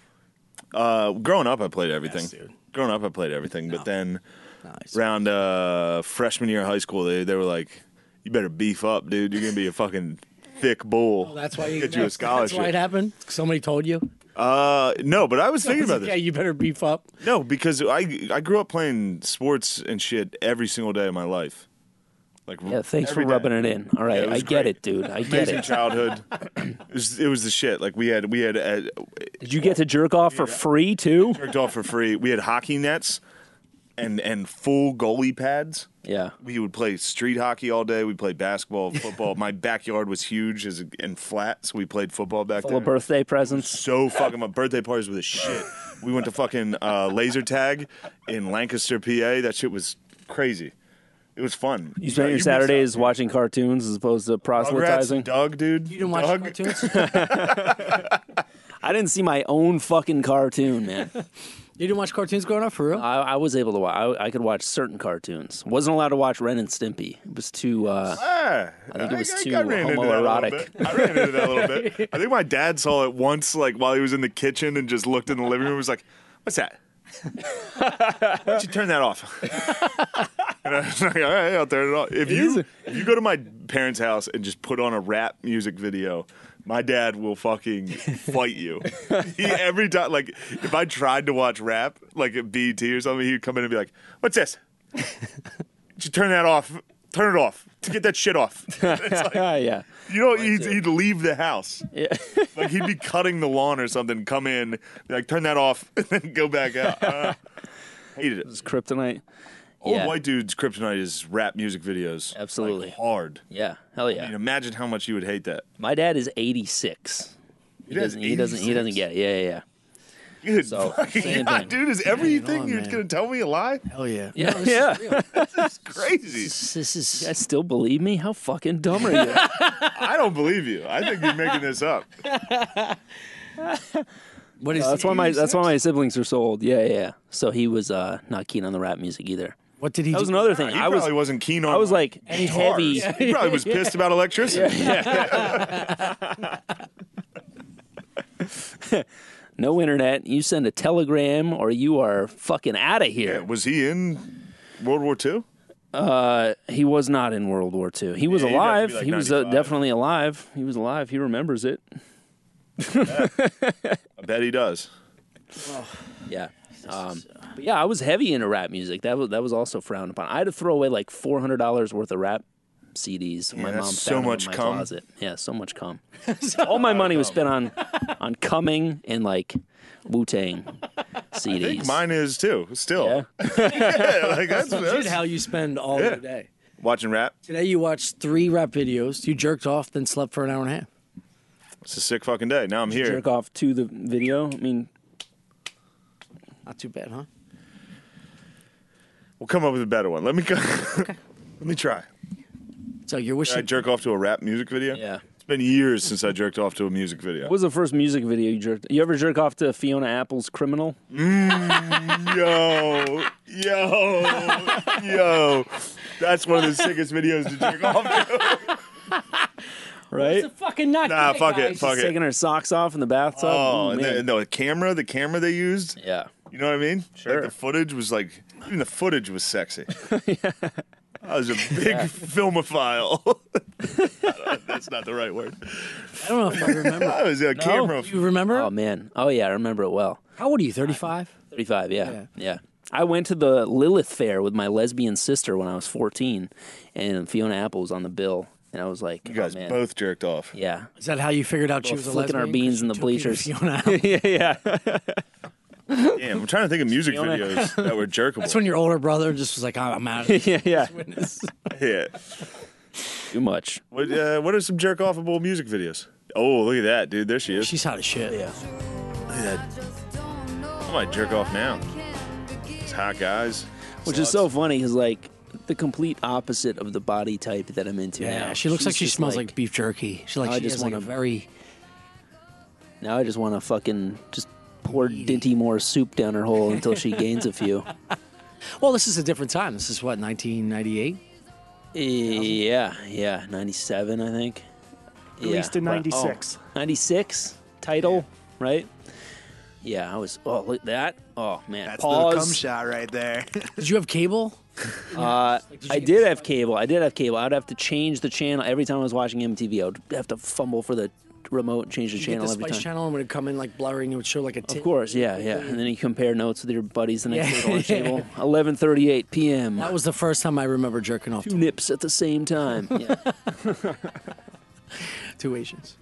Uh, growing up, I played everything. Yes, dude. growing up, I played everything. But then Nice. around uh, freshman year of high school, they they were like, "You better beef up, dude. You're gonna be a fucking thick bull. That's why you get you a That's why it scholarship." happened. Somebody told you. Uh, no, but I was thinking about Yeah, this. you better beef up. No, because I I grew up playing sports and shit every single day of my life. Like Yeah, thanks for every day. rubbing it in. All right, Yeah, it was I get great. it, dude. I get Amazing it. childhood. it, was, it was the shit. Like we had we had uh, Did you get to jerk off for free too? jerked off for free. We had hockey nets and and full goalie pads. Yeah. We would play street hockey all day. We played basketball, football. My backyard was huge as a, and flat, so we played football back Full there. of birthday presents. So fucking my birthday parties were the shit. We went to fucking uh, laser tag in Lancaster, P A. That shit was crazy. It was fun. You spent your missed Saturdays out. watching cartoons as opposed to Rugrats, proselytizing. Doug, dude. You didn't watch Doug. cartoons? I didn't see my own fucking cartoon, man. You didn't watch cartoons growing up, for real? I, I was able to watch. I, I could watch certain cartoons. Wasn't allowed to watch Ren and Stimpy. It was too. Uh, Ah, I think it was I, too I ran into that a little homoerotic. bit. I ran into that a little bit. I think my dad saw it once, like while he was in the kitchen, and just looked in the living room. and Was like, "What's that? Why don't you turn that off?" And I was like, "All right, I'll turn it off." If you if you go to my parents' house and just put on a rap music video, my dad will fucking fight you. He, every time, like if I tried to watch rap, like at B E T or something, he'd come in and be like, "What's this? Why don't you turn that off? Turn it off to get that shit off." It's like, yeah. you know, he'd, he'd leave the house. Yeah. Like he'd be cutting the lawn or something, come in, be like, turn that off, and then go back out. Uh, hated it. It's kryptonite. Old yeah. white dude's kryptonite is rap music videos. Absolutely. Like, hard. Yeah. Hell yeah. I mean, imagine how much you would hate that. My dad is eighty-six. He Your dad's doesn't. He doesn't. He doesn't get it. Yeah. Yeah. Yeah. Good So, fucking same God, thing. dude, is everything on, you're man. going to tell me a lie? Hell yeah. Yeah. No, this yeah. is real. That's crazy. This, this is. You guys still believe me? How fucking dumb are you? I don't believe you. I think you're making this up. What is? Uh, that's why my that's why my siblings are so old. Yeah, yeah, yeah. So he was uh, not keen on the rap music either. What did he? That was do? another thing. He I was probably wasn't keen on I was like guitars. heavy. He probably was pissed about electricity. No internet. You send a telegram or you are fucking out of here. Was he in World War Two? Uh, he was not in World War Two. He was Yeah, he'd have to alive. be like he was uh, ninety-five. definitely alive. He was alive. He remembers it. I bet he does. Yeah. Um, but yeah, I was heavy into rap music. That was that was also frowned upon. I had to throw away like four hundred dollars worth of rap C Ds. My that's mom so found them much in my cum. closet. Yeah, so much cum. All my money was spent on on cumming and like Wu Tang C Ds. I think mine is too. Still, Yeah. Yeah, like that's, Legit that's how you spend all Yeah. your day. watching rap. Today you watched three rap videos. You jerked off, then slept for an hour and a half. It's a sick fucking day. Now I'm here. Jerk off to the video. I mean, Not too bad, huh? We'll come up with a better one. Let me go. Let me try. So you're Did I wishing. jerk off to a rap music video? yeah. It's been years since I jerked off to a music video. What was the first music video you jerked? You ever jerk off to Fiona Apple's "Criminal"? Yo, yo, yo. That's one of the sickest videos to jerk off to. Right? It's a fucking nut. Nah, fuck it, fuck it. Taking her socks off in the bathtub. Oh, Ooh, and man. the, no, the camera, the camera they used. Yeah. You know what I mean? Sure. Like the footage was like, even the footage was sexy. I was a big filmophile. That's not the right word. I don't know if I remember. I was a camera. You remember? Oh man. Oh yeah, I remember it well. How old are you? thirty-five? thirty-five, yeah. Yeah. yeah. I went to the Lilith Fair with my lesbian sister when I was fourteen, and Fiona Apple was on the bill, and I was like, You guys oh, man. both jerked off. Yeah. Is that how you figured out she Both was a flicking lesbian? our beans in the 'Cause she took you to bleachers. Fiona Apple? yeah, yeah. Damn, I'm trying to think of music Fiona. videos that were jerkable. That's when your older brother just was like, oh, I'm out of this. yeah, yeah. Witness. Yeah. Too much. What, uh, what are some jerk offable music videos? Oh, look at that, dude. There she is. She's hot as shit. Yeah. Look at that. I might jerk off now. These hot guys. Which is so funny because like the complete opposite of the body type that I'm into Yeah, now. she looks like She's she just smells like, beef jerky. She like I she just has like a wanna- very Now I just want to fucking just pour Dinty Moore soup down her hole until she gains a few. well. This is a different time. This is what nineteen ninety-eight. Yeah, yeah, ninety-seven, I think. Released in but- ninety-six. Oh, ninety-six title, right? Yeah, I was. Oh, look at that. Oh man, That's pause. the cum shot right there. Did you have cable? Uh, did you I get did have cable. I did have cable. I'd have to change the channel every time I was watching M T V. I would have to fumble for the remote and change the You channel get the every Spice time. Channel and when it come in like blurring, it would show like a tit. Of course, yeah, yeah. And then you compare notes with your buddies the next Yeah, day at the lunch yeah. table. eleven thirty-eight p.m. That was the first time I remember jerking off Two to nips at the same time. Yeah. two Asians.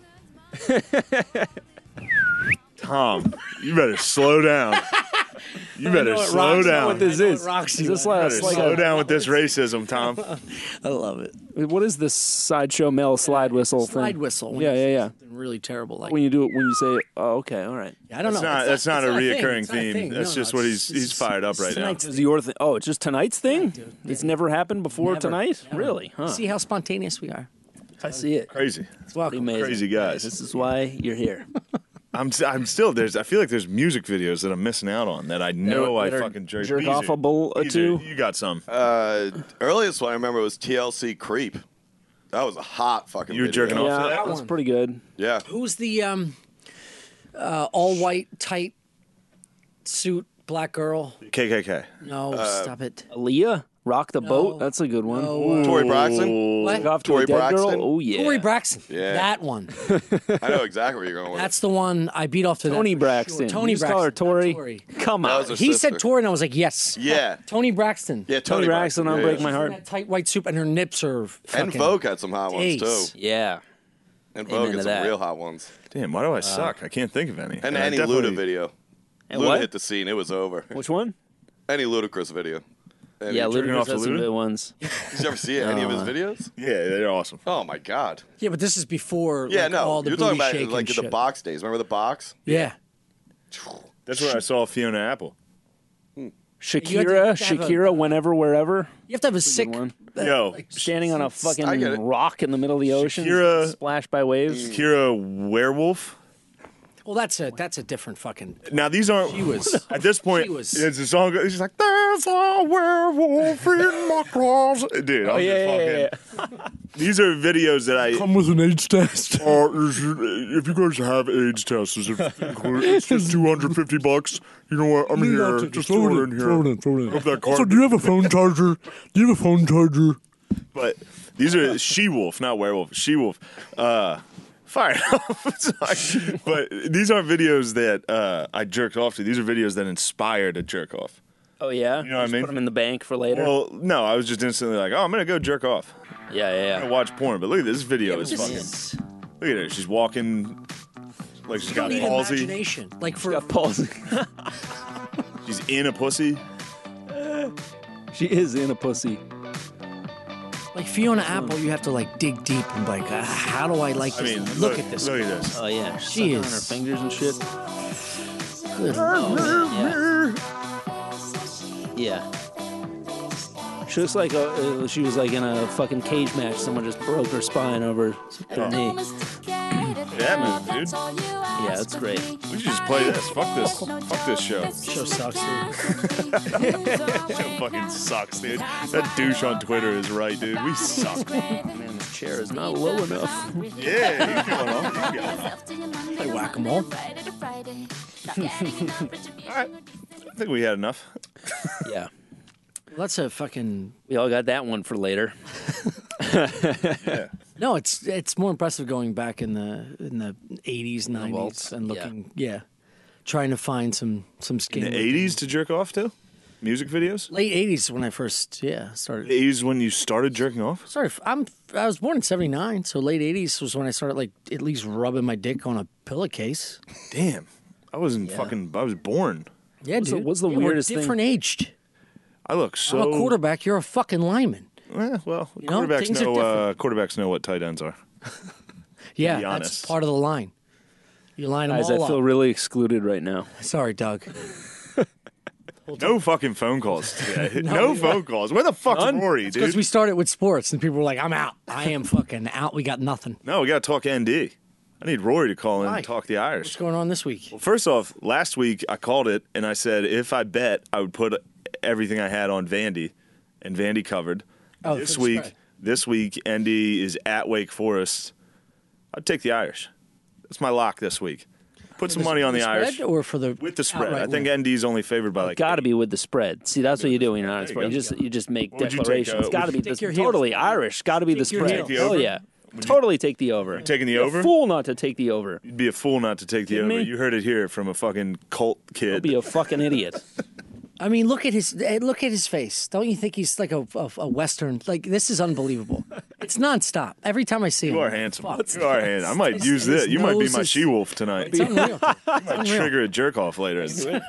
Tom, you better slow down. You better slow down. what this I know is. it rocks Is you, this man. like, Better it's like slow a, down with this racism, Tom. I love it. what is this sideshow Mel slide whistle thing? Slide whistle. when Yeah, you yeah, say yeah. something Really terrible. Like When you do it, when you say, oh, okay, all right. I don't That's know. not- It's that's not it's a thing. reoccurring It's not a theme. thing. That's No, just no, what it's- he's- he's it's- fired up it's right now. tonight's- Is your thing? Oh, it's just tonight's thing? dude. It's never happened before Never. tonight? Never. Really? Huh. See how spontaneous we are. I see it. Crazy. It's welcome. Amazing. Crazy guys. This is why you're here. I'm I'm still there's I feel like there's music videos that I'm missing out on that I know are- I that are fucking jerk, jerk Beezer, offable, uh, Beezer, too? You got some. Uh, earliest one I remember was T L C Creep. That was a hot fucking. You were video. jerking off Yeah, to that? that's one. pretty good. Yeah. Who's the um, uh, all white tight suit black girl? K K K. No, Uh, stop it. Aaliyah, Rock the Boat. No. That's a good one. No, uh, Tory Braxton. What? Take off to Tory a dead Braxton? girl. Oh yeah. Tory Braxton. Yeah. That one. I know exactly where you're going with That's the one I beat off to. Tony that for Braxton. Sure. Tony You just Braxton. call her not Tori. Tory. Come That on. was her He sister. said Tori, and I was like, yes. Yeah. Tony Braxton. Yeah, Tony Tony, Braxton, I'll yeah, break yeah. my In heart. that tight white suit, and her nips are fucking. And Vogue had some hot ones Ace. too. Yeah. And Amen Vogue to had some that. real hot ones. Damn, why do I suck? I can't think of any. And I any definitely- Luda video. And Luda what? hit the scene. It was over. Which one? Any Ludacris video. Any, Yeah, jerking Ludacris off to has some Luda? good ones. Did you ever see any of his Uh, videos? Yeah, they're awesome. Oh my god. Yeah, but this is before. Yeah, like, no. all the You're talking booty about shaking like shit. the box days. Remember the box? Yeah. That's where I saw Fiona Apple. Shakira, to have a- Shakira, whenever, wherever. You have to have a sick. one. uh, Yo, like, Standing on a fucking I get it. rock in the middle of the ocean, Shakira- splashed by waves. Kira Werewolf. Well, that's a that's a different fucking. Now these aren't. She was- at this point. she was- It's a song. It's just like there's a werewolf in my closet, dude. I'm Oh yeah, just yeah, yeah, fucking. yeah. These are videos that I. Come with an AIDS test. Uh, is it- if you guys have AIDS tests, is it included? It's just two hundred fifty bucks. You know what? I'm here. Just throw it in here. Throw it in. Throw it in. Hope that Also, card- do you have a phone charger? Do you have a phone charger? But these are she-wolf, not werewolf. She-wolf. Uh, fire up. Sorry. But these aren't videos that uh, I jerked off to. These are videos that inspired a jerk off. Oh yeah. You know what I Just mean? Put them in the bank for later. Well, no, I was just instantly like, oh, I'm gonna go jerk off. yeah, yeah, I'm yeah. gonna watch porn. But look at this video. is This fucking. is- Look at her. She's walking like she's You got don't need palsy. imagination. Like for Got palsy. She's in a pussy. She is in a pussy. like Fiona Apple, you have to like dig deep and be like, uh, how do I like I this? mean, look, at this. Look at this. Oh yeah. She Sucking on her is- fingers and shit. Good Oh, yeah. Yeah. She looks like a, uh, she was like in a fucking cage match. Someone just broke her spine over her knee. Yeah, man, dude. Yeah, that's great. We should just play this. Fuck this. Fuck this show. Show sucks, dude. Show fucking sucks, dude. That douche on Twitter is right, dude. We suck. Man, this chair is not low enough. Yeah, he's going off. He's going off. Play whack-a-mole. I think we had enough. Yeah. That's a fucking. We all got that one for later. Yeah. No, it's it's more impressive going back in the in the eighties, nineties, vaults, and yeah. looking, yeah. trying to find some some In skin. the eighties to jerk off to? Music videos? Late eighties when I first yeah started. The eighties when you started jerking off? Sorry, I'm I was born in seventy-nine, so late eighties was when I started like at least rubbing my dick on a pillowcase. Damn. I wasn't fucking, I was born. Yeah, What's the- dude. what's the Yeah, weirdest we're thing- different aged. I look so. I'm a quarterback. You're a fucking lineman. Eh, well, You know, quarterbacks things are know uh, quarterbacks know what tight ends are. Yeah, be that's honest. part of the line. You line them Guys, I all feel up. really excluded right now. Sorry, Doug. No fucking phone calls today. no phone calls. Where the fuck's Rory, Because dude? we started with sports, and people were like, "I'm out. I am fucking out. We got nothing." No, we got to talk N D. I need Rory to call in Why? and talk the What's Irish. going on this week? Well, first off, last week I called it and I said if I bet, I would put everything I had on Vandy, and Vandy covered. Oh, this for the week, spread. this week, N D is at Wake Forest. I'd take the Irish. That's my lock this week. Put some money on the spread Irish or for the with the spread. outright I think win? N D is only favored by like. Got to eight. be with the spread. See, that's what you do when you're not on There you sport. You go. just you just make What would you take, declarations. uh, Got to would be you take this, your heels? totally Irish. Got to be the Take your spread. heels. Hell yeah. Totally take the over. Taking the You're over? A fool not to take the over. You'd be a fool not to take the Kidding over. me? You heard it here from a fucking cult You'll kid. be a fucking idiot. I mean, look at his eh, look at his face. Don't you think he's like a, a, a Western? Like, this is unbelievable. It's nonstop. Every time I see him, You are I'm like, handsome. fuck. You are handsome. I might His- use his this. You might be nose my is- she-wolf tonight. It's unreal. dude. It's might unreal. trigger a jerk off later.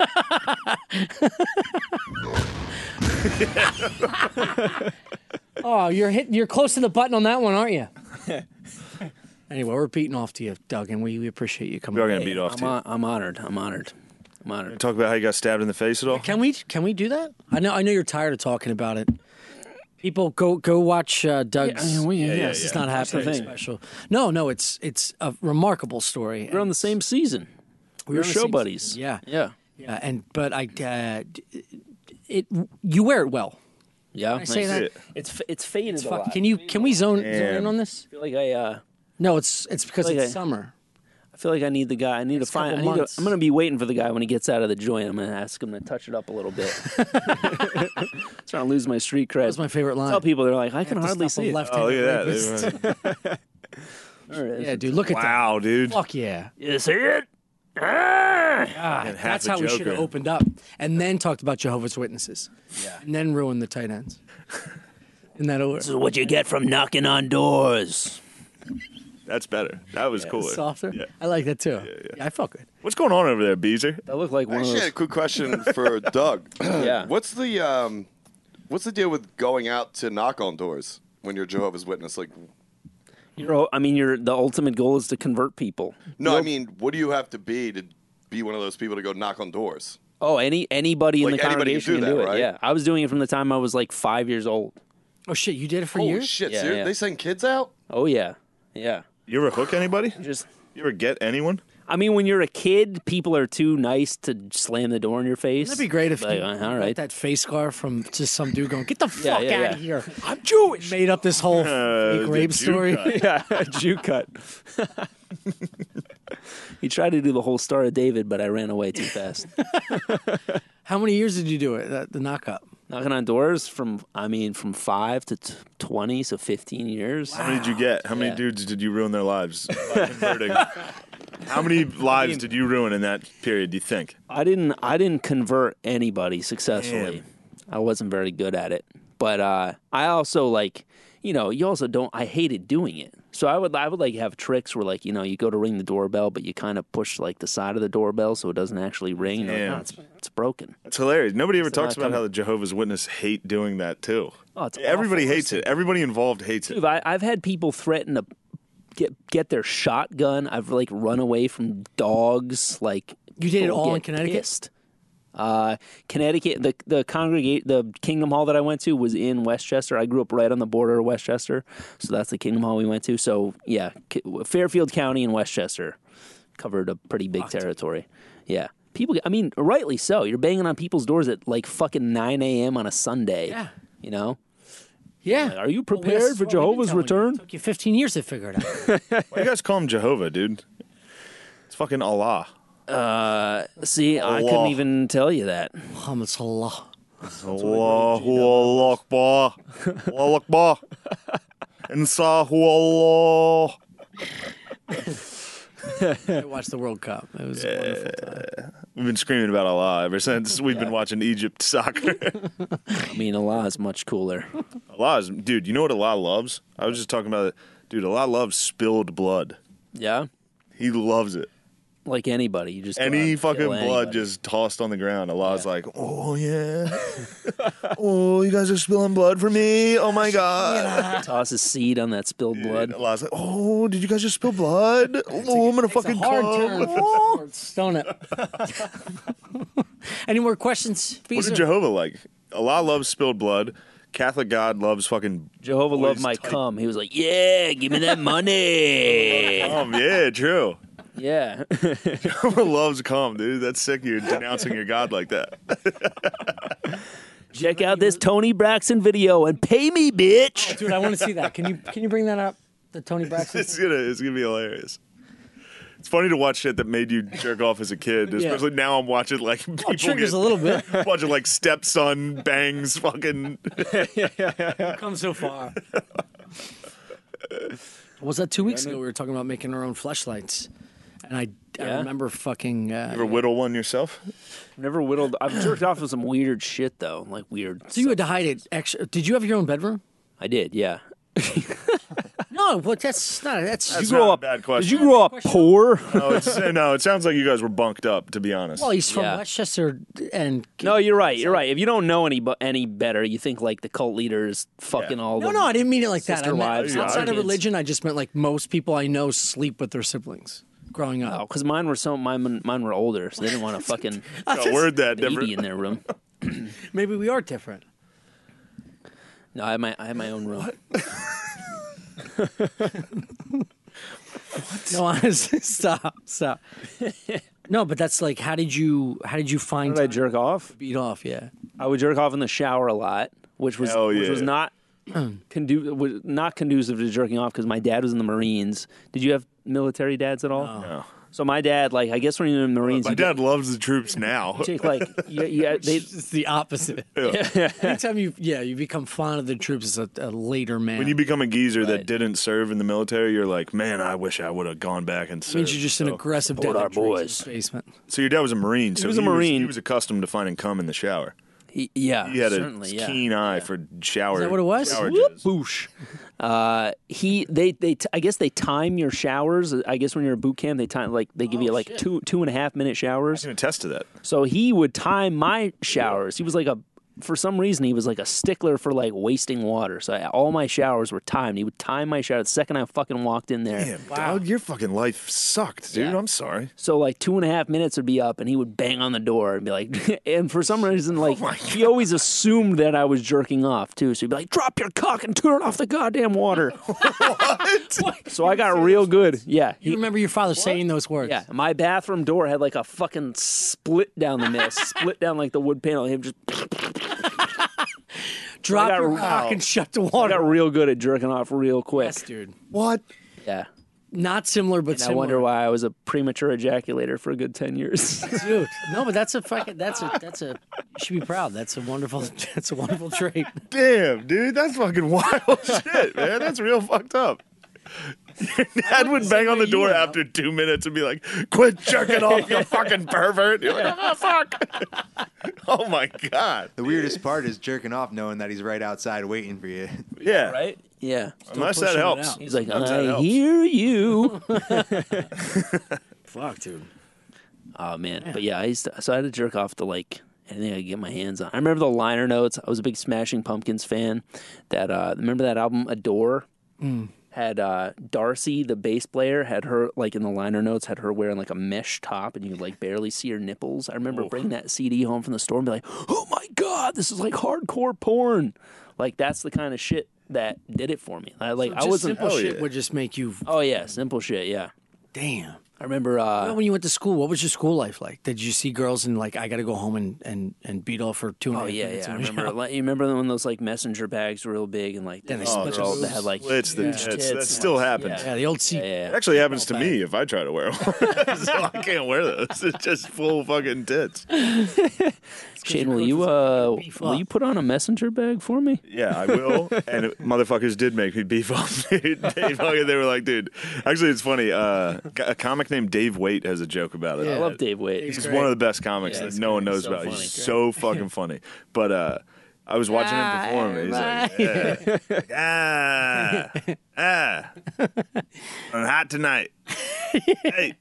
Oh, you're hit. You're close to the button on that one, aren't you? Anyway, we're beating off to you, Doug, and we, we appreciate you coming. We are gonna beat off I'm, to you. hon- I'm honored. I'm honored. I'm honored. Talk about how you got stabbed in the face at all? Can we can we do that? I know I know you're tired of talking about it. People go go watch uh, Doug's. Yeah, I mean, we- yeah, yes, yeah. it's not That's the happening thing. special. No, no, it's it's a remarkable story. We're on the same season. We We're on the show same buddies. season. Yeah, Yeah. yeah, and but I uh, d- it you wear it well. Yeah. I say nice. that? It. It's f- it's faded It's a fuck- lot. Can you can we zone, zone in Damn. on this? I feel like I uh No, it's it's because Like it's I- summer. I feel like I need the guy. I need Next to find. I couple need to, months. I'm going to be waiting for the guy when he gets out of the joint. I'm going to ask him to touch it up a little bit. Trying to lose my street cred. That's my favorite line. Tell people they're like, I can Have to hardly stop a see it. Oh, left-handed look at that. rapist. There it is. Yeah, dude, look at Wow, dude. that. Fuck yeah. You see it? Ah! God, And half that's a how we should Joker. have opened up, and then talked about Jehovah's Witnesses. Yeah. And then ruined the tight ends. In that order. This is what you get from knocking on doors. That's better. That was cooler. Softer. Yeah. I like that too. Yeah, I felt good. What's going on over there, Beezer? That looked like I one of actually had those. a quick question for Doug. Yeah. What's the um, what's the deal with going out to knock on doors when you're Jehovah's Witness? Like, You're, I mean, you're, the ultimate goal is to convert people. no, I mean, what do you have to be to be one of those people to go knock on doors? Oh, any anybody in Like, the anybody can congregation do can do that, it. right? Yeah, I was doing it from the time I was like five years old. Oh shit, you did it for Holy years? shit! Yeah, ser- yeah. They send kids out? Oh yeah, yeah. You ever hook anybody? Just, You ever get anyone? I mean, when you're a kid, people are too nice to slam the door in your face. That'd be great if Like, you uh, all got right. that face scar from just some dude going, "Get the Yeah, fuck yeah, out yeah. of here! I'm Jewish." Made up this whole Uh, fake the rape Jew story. cut. Yeah, Jew cut. He tried to do the whole Star of David, but I ran away too fast. How many years did you do it? The, the knock up. Knocking on doors from, I mean, from five to t- twenty, so fifteen years. How many did you get? How many Yeah. dudes did you ruin their lives by converting? How many lives did you ruin in that period, do you think? I didn't, I didn't convert anybody successfully. I wasn't very good at it, but uh, I also like, you know, you also don't. I hated doing it, so I would, I would like have tricks where like, you know, you go to ring the doorbell, but you kind of push like the side of the doorbell so it doesn't actually ring. You're like, Damn. "No, it's, it's broken. That's hilarious. Nobody ever So talks I about come- how the Jehovah's Witness hate doing that too. Oh, it's Everybody awful. hates it. Everybody involved hates it. Dude, I, I've had people threaten to get get their shotgun. I've like run away from dogs. Like You did it people all in get Connecticut? pissed. Uh, Connecticut. The the congregate the Kingdom Hall that I went to was in Westchester. I grew up right on the border of Westchester, so that's the Kingdom Hall we went to. So yeah, K- Fairfield County and Westchester covered a pretty big territory. Yeah. People, I mean, rightly so. You're banging on people's doors at like fucking nine a.m. on a Sunday. Yeah. You know? Yeah. Are you Well, prepared this is for what we've been Jehovah's telling you. return? It took you fifteen years to figure it out. Why do you guys call him Jehovah, dude? It's fucking Allah. Uh, see, I Allah. couldn't even tell you that. Muhammad Salah. Allahu Allah Akbar. Allah Akbar. Insahu Allah. I watched the World Cup. It was a wonderful time. We've been screaming about Allah ever since we've been watching Egypt soccer. I mean, Allah is much cooler. Allah is, dude, you know what Allah loves? I was just talking about it. Dude, Allah loves spilled blood. Yeah? He loves it. Like anybody. You just go out Any and fucking kill blood anybody. just tossed on the ground. Allah's like, oh, yeah. Oh, you guys are spilling blood for me. Oh, my God. tosses seed on that spilled blood. Allah's like, oh, did you guys just spill blood? Oh, I'm going to It's a fucking hard come. turn for sports, don't it? Any more questions? What Beezer? did Jehovah like? Allah loves spilled blood. Catholic God loves fucking. Jehovah boys loved my tight. cum. He was like, yeah, give me that money. Um, yeah, true. yeah. Jehovah loves cum, dude. That's sick. You're denouncing your God like that. Check out this Tony Braxton video and pay me, bitch. Dude, I want to see that. Can you can you bring that up? The Tony Braxton. It's gonna, it's gonna be hilarious. It's funny to watch shit that made you jerk off as a kid. Especially now, I'm watching like people Oh, triggers get, a little bit. watching like stepson bangs fucking. Come so far. Was that two weeks ago? We were talking about making our own fleshlights, and I, I Yeah? remember fucking. Uh, Ever whittle one yourself? I've never whittled. I've jerked off with some weird shit though, like weird. so you had to hide it. Extra. Did you have your own bedroom? I did, yeah. No, but that's not. That's, That's you not grow a up. bad Did question. you grow up poor? no, it's, no, it sounds like you guys were bunked up, to be honest. Well, he's from Yeah. Westchester, and No, you're right. You're right. If you don't know any bu- any better, you think like the cult leaders fucking Yeah. all no, the no, I didn't mean it like that. I sister meant wives and outside of kids. religion, I just meant like most people I know sleep with their siblings growing up. Oh, because mine were so mine mine were older, so they didn't want a fucking Got word that baby different. in their room. Maybe we are different. No, I had my I had my own room. No, honestly, stop, stop. No, but that's like, how did you, how did you find Did I time jerk off? to beat off? Yeah. I would jerk off in the shower a lot, which was Hell which yeah. was not condu- was not conducive to jerking off because my dad was in the Marines. Did you have military dads at all? No. So my dad, like, I guess when you're in the Marines, My you dad loves the troops now. get, take like yeah, yeah, they It's the opposite. Anytime you, yeah, you become fond of the troops as a, a later man. When you become a geezer that Right. didn't serve in the military, you're like, man, I wish I would have gone back and it served. means you're just an so, aggressive support dad our that drinks in boys. his basement. so your dad was a Marine. So was a Marine. he was accustomed to finding cum in the shower. he, yeah, He had a certainly, yeah. keen eye for shower. Is that what it was? Shower Whoop, jizz. boosh. Uh, he they they t- I guess they time your showers. I guess when you're at boot camp, they time like they give you like two two and a half minute showers. I can attest to that. So he would time my showers. He was like a, for some reason, he was like a stickler for like wasting water. So I, all my showers were timed. He would time my shower the second I fucking walked in there. Damn, dog, your fucking life sucked, dude. Yeah. I'm sorry. So like two and a half minutes would be up, and he would bang on the door and be like, and for some reason, like my he always assumed that I was jerking off too. So he'd be like, "Drop your cock and turn off the goddamn water." So I got real good. Yeah, You he, remember your father saying those words? yeah. My bathroom door had like a fucking split down the middle, split down like the wood panel. Him just. Drop I got- your cock and shut the I water. got real good at jerking off real quick. Yes, dude. What? Yeah. Not similar, but And I similar. wonder why I was a premature ejaculator for a good ten years. Dude, no, but that's a fucking, that's a, that's a, you should be proud. That's a wonderful, that's a wonderful trait. Damn, dude, that's fucking wild shit, man. That's real fucked up. Your dad would bang on the you door were, after two minutes and be like, "Quit jerking off, you fucking pervert!" You're like, "Oh fuck!" Oh my god. The weirdest part is jerking off knowing that he's right outside waiting for you. Yeah. Right? Yeah. Unless pushing that it helps. out. He's like, Sometimes that I helps. hear you. Fuck, dude. Oh, man. But yeah, I used to, so I had to jerk off to like anything I could get my hands on. I remember the liner notes. I was a big Smashing Pumpkins fan. That uh, remember that album, Adore? Had uh, Darcy, the bass player, had her, like in the liner notes, had her wearing like a mesh top and you could like barely see her nipples. I remember bringing that C D home from the store and be like, oh my God, this is like hardcore porn. Like that's the kind of shit that did it for me. I like, I Just wasn't, simple hell shit yeah. would just make you, oh yeah, simple shit, yeah. damn. I remember, uh, When you went to school, what was your school life like? Did you see girls and like, I got to go home and, and, and beat off for two and a oh half yeah, minutes yeah. I in the remember, shower? like, you remember when those like messenger bags were real big and like, Yeah, they those split girls those. that had like, Splits the huge tits. tits That and- still happens. Yeah, the old seat. yeah, It yeah. actually happens to Bang. me if I try to wear them. So I can't wear those. It's just full fucking tits. Shane, will you uh, beef will up. you put on a messenger bag for me? Yeah, I will. And it- motherfuckers did make me beef up, dude. They, fucking, they were like, dude. Actually, it's funny. Uh, a comic named Dave Waite has a joke about it. I love Dave Waite. He's great. one of the best comics Yeah, that he's no one great. knows So about. funny. He's so fucking funny. But uh, I was watching him perform. And he's like, yeah. ah, ah, I'm hot tonight. Hey,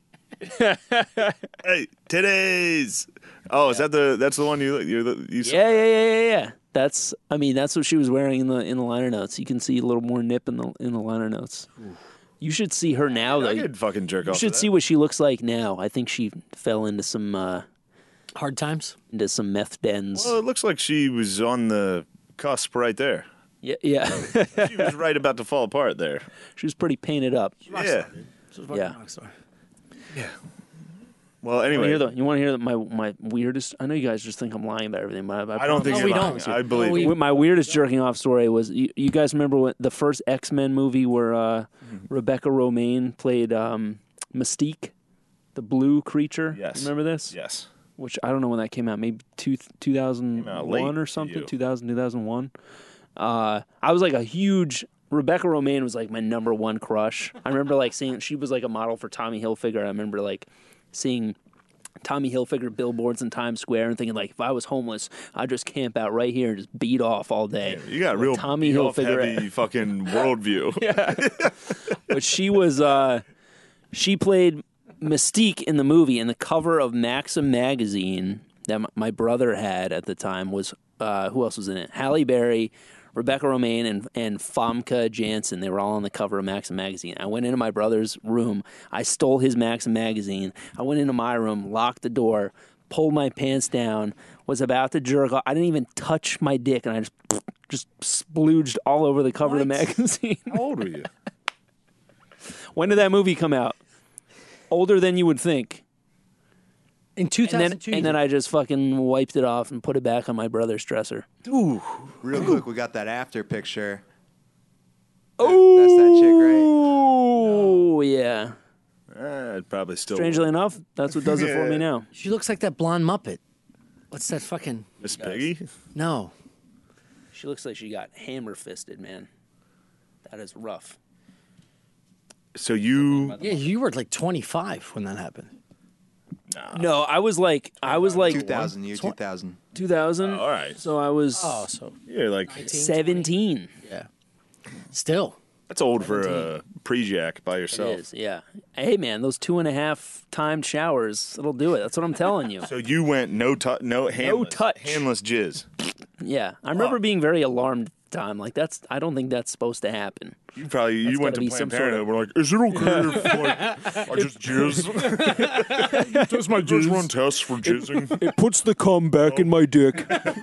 hey, today's. Oh, is that the? That's the one you you you saw? Yeah, yeah, yeah, yeah, yeah. That's, I mean, that's what she was wearing in the in the liner notes. You can see a little more nip in the in the liner notes. You should see her now, though. I You could fucking jerk off. should to see that. what she looks like now. I think she fell into some uh, Hard times? into some meth dens. Well, it looks like she was on the cusp right there. Yeah, yeah. She was right about to fall apart there. She was pretty painted up. Yeah. Yeah. Well, You anyway, want to hear the, you want to hear the, my my weirdest? I know you guys just think I'm lying about everything, but I, I don't think No, you're we lying. don't. I believe No, we- you. my weirdest jerking off story was you, you guys remember what the first X-Men movie where uh, Rebecca Romaine played um, Mystique, the blue creature? Yes. Remember this? Yes. Which I don't know when that came out. Maybe two, Came out late 2001 or for something. you. two thousand, two thousand one. Uh, I was like a huge Rebecca Romaine was like my number one crush. I remember like seeing she was like a model for Tommy Hilfiger. I remember like seeing Tommy Hilfiger billboards in Times Square and thinking like, if I was homeless, I'd just camp out right here and just beat off all day. You got With real Tommy beat-off Hilfiger. heavy fucking worldview. Yeah. But she was uh, she played Mystique in the movie, and the cover of Maxim magazine that m- my brother had at the time was uh, who else was in it? Halle Berry, Rebecca Romaine, and and Famke Janssen. They were all on the cover of Maxim magazine. I went into my brother's room. I stole his Maxim magazine. I went into my room, locked the door, pulled my pants down, was about to jerk off. I didn't even touch my dick, and I just just splooged all over the cover of the magazine. How old were you? When did that movie come out? Older than you would think. In two And then, thousand two. and then I just fucking wiped it off and put it back on my brother's dresser. Real quick, we got that after picture. That- that's that chick, right? Oh, yeah. Uh, I'd probably still. Strangely enough, that's what does it for me now. She looks like that blonde Muppet. What's that fucking? Miss Piggy. No. She looks like she got hammer fisted, man. That is rough. So you. Yeah, you were like twenty-five when that happened. No, I was like, I was like two thousand, year two thousand. two thousand. Oh, all right. So I was Oh, so Yeah, like seventeen. yeah. Still. that's old for a pre-jack by It yourself. is, yeah. Hey, man, those two and a half timed showers, it'll do it. That's what I'm telling you. So you went no touch, no handless, touch. handless jizz. Yeah, I remember being very alarmed. Time like that's. I don't think that's supposed to happen. You probably you That's went gotta to be some Planned sort of- Parenthood. We're like, is it okay if like I just jizz? Does my Just run jizz. tests for jizzing. It puts the cum back in my dick.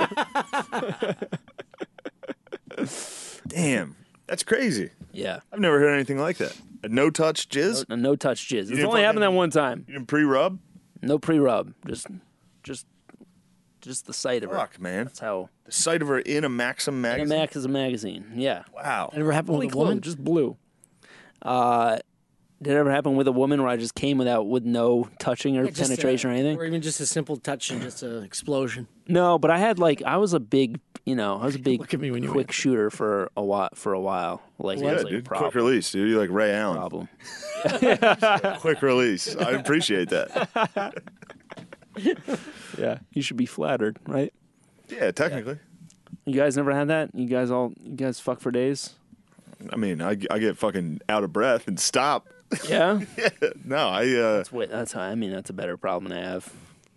Damn, that's crazy. Yeah, I've never heard anything like that. A no touch jizz. no, no touch jizz. It's didn't only happened that fucking- one time. You didn't pre-rub. No pre rub. Just, just, just the sight of her. Fuck, man. That's how. The sight of her in a Maxim And magazine. a Mac is a magazine. Yeah. Wow. That ever happened Only with a woman? just blue. Uh, did it ever happen with a woman where I just came without with no touching or Yeah, just penetration a- or anything? Or even just a simple touch and just an explosion. No, but I had like I was a big, you know, I was a big Look at me when you quick shooter for a while. For a while, like it was Good, like a dude. problem. Quick release, dude. You like Ray Allen. problem. Quick release. I appreciate that. Yeah, you should be flattered, right? Yeah, technically. You guys never had that? You guys all, you guys fuck for days? I mean, I, I get fucking out of breath and stop. Yeah. No, I. uh That's what. That's how. I mean, that's a better problem to have.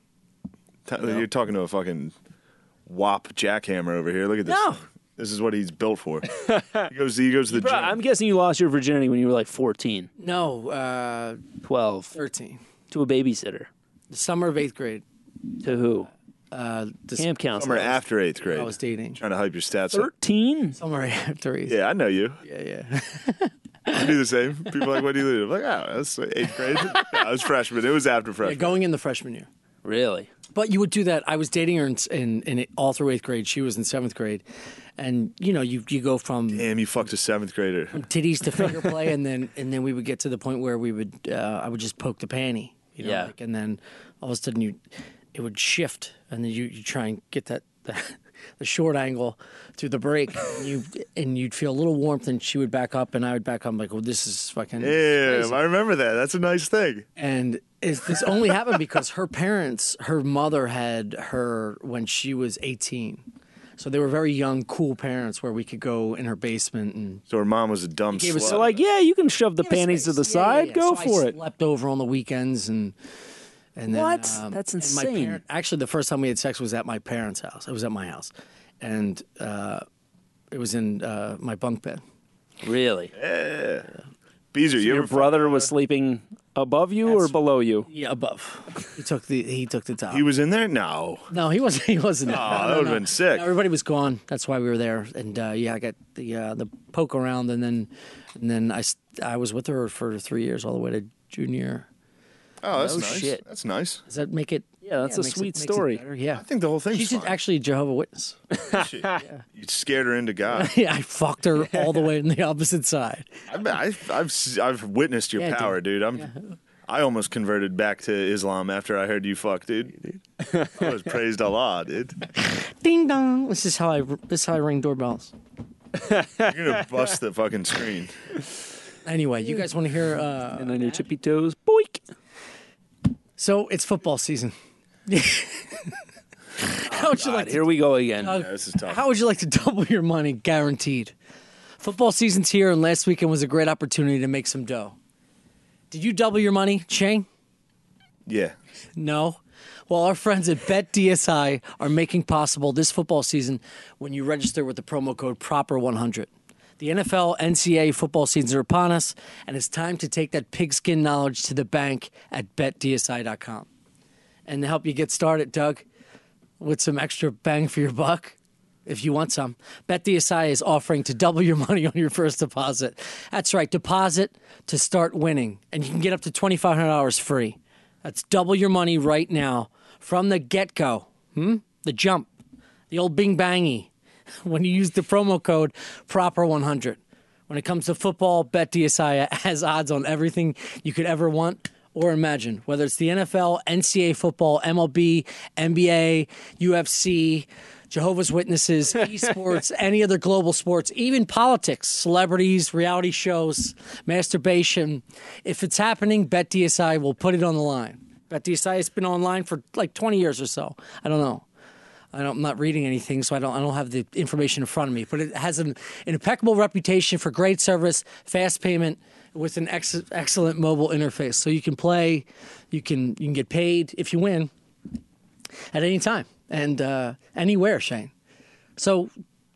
t- You're talking to a fucking wop jackhammer over here. Look at this. No. thing. This is what he's built for. he goes. He goes to the Bro, gym. I'm guessing you lost your virginity when you were like fourteen, No, uh, twelve, thirteen. to a babysitter. The summer of eighth grade. To who? Uh, the Camp counselor. Summer after eighth grade. I was dating. Trying to hype your stats up. thirteen? Summer after eighth. Yeah, I know you. Yeah, yeah. I do the same. People are like, what do you do? I'm like, oh, that's eighth grade. No, I was freshman. It was after yeah. freshman. Going in the freshman year. Really? But you would do that. I was dating her in, in, in all through eighth grade. She was in seventh grade. And, you know, you, you go from Damn, you fucked a seventh grader. titties to finger play, and then and then we would get to the point where we would uh, I would just poke the panty, you know, Yeah. like, and then all of a sudden you it would shift, and then you you try and get that the, the short angle through the break, and you and you'd feel a little warmth, and she would back up, and I would back up, I'm like, well, this is fucking Yeah, crazy. I remember that. That's a nice thing. And is this only happened because her parents, her mother had her when she was eighteen. So they were very young, cool parents where we could go in her basement and So her mom was a dumb gave us slut. So like, yeah, you can shove the Give us panties to the space. Yeah, yeah, side. yeah. Go So for I it. slept over on the weekends and and then What? um, That's and my insane. parent- actually, the first time we had sex was at my parents' house. It was at my house, and uh, it was in uh, my bunk bed. Really? Beezer, you Your ever brother was sleeping above you or That's- below you? Yeah, above. He took the he took the top. He was in there? No. no, he wasn't. He wasn't. Oh, No, that no, would have no. been sick. No, everybody was gone. That's why we were there. And uh, yeah, I got the uh, the poke around, and then and then I, s- I was with her for three years, all the way to junior. Oh, that's No nice. shit. That's nice. Does that make it? Yeah, that's a it makes it- sweet makes it story. better. Yeah, I think the whole thing's she's fine. actually a Jehovah's Witness. You scared her into God. Yeah, I fucked her all the way on the opposite side. I've, I've, I've, s- I've witnessed your Yeah, power, dude. I'm, I almost converted back to Islam after I heard you fuck, dude. I was praised Allah, dude. Ding dong. This is how I this is how I ring doorbells. You're gonna bust the fucking screen. Anyway, you guys want to hear? Uh, And on your tippy toes, boink. so it's football season. How would you like God, to here we go again. Uh, Yeah, this is tough. How would you like to double your money guaranteed? Football season's here, and last weekend was a great opportunity to make some dough. Did you double your money, Shane? Yeah. No. Well, our friends at Bet D S I are making possible this football season when you register with the promo code proper one hundred. The N F L, N C A A football seasons are upon us, and it's time to take that pigskin knowledge to the bank at bet D S I dot com. And to help you get started, Doug, with some extra bang for your buck, if you want some, Bet D S I is offering to double your money on your first deposit. That's right, deposit to start winning, and you can get up to twenty-five hundred dollars free. That's double your money right now from the get-go, hmm? the jump, the old bing bangy, when you use the promo code proper one hundred. When it comes to football, Bet D S I has odds on everything you could ever want or imagine, whether it's the N F L, N C A A football, M L B, N B A, U F C, Jehovah's Witnesses, esports, any other global sports, even politics, celebrities, reality shows, masturbation. If it's happening, Bet D S I will put it on the line. Bet D S I has been online for like twenty years or so. I don't know. I don't, I'm not reading anything, so I don't. I don't have the information in front of me. But it has an, an impeccable reputation for great service, fast payment, with an ex- excellent mobile interface. So you can play, you can you can get paid if you win at any time and uh, anywhere, Shane. So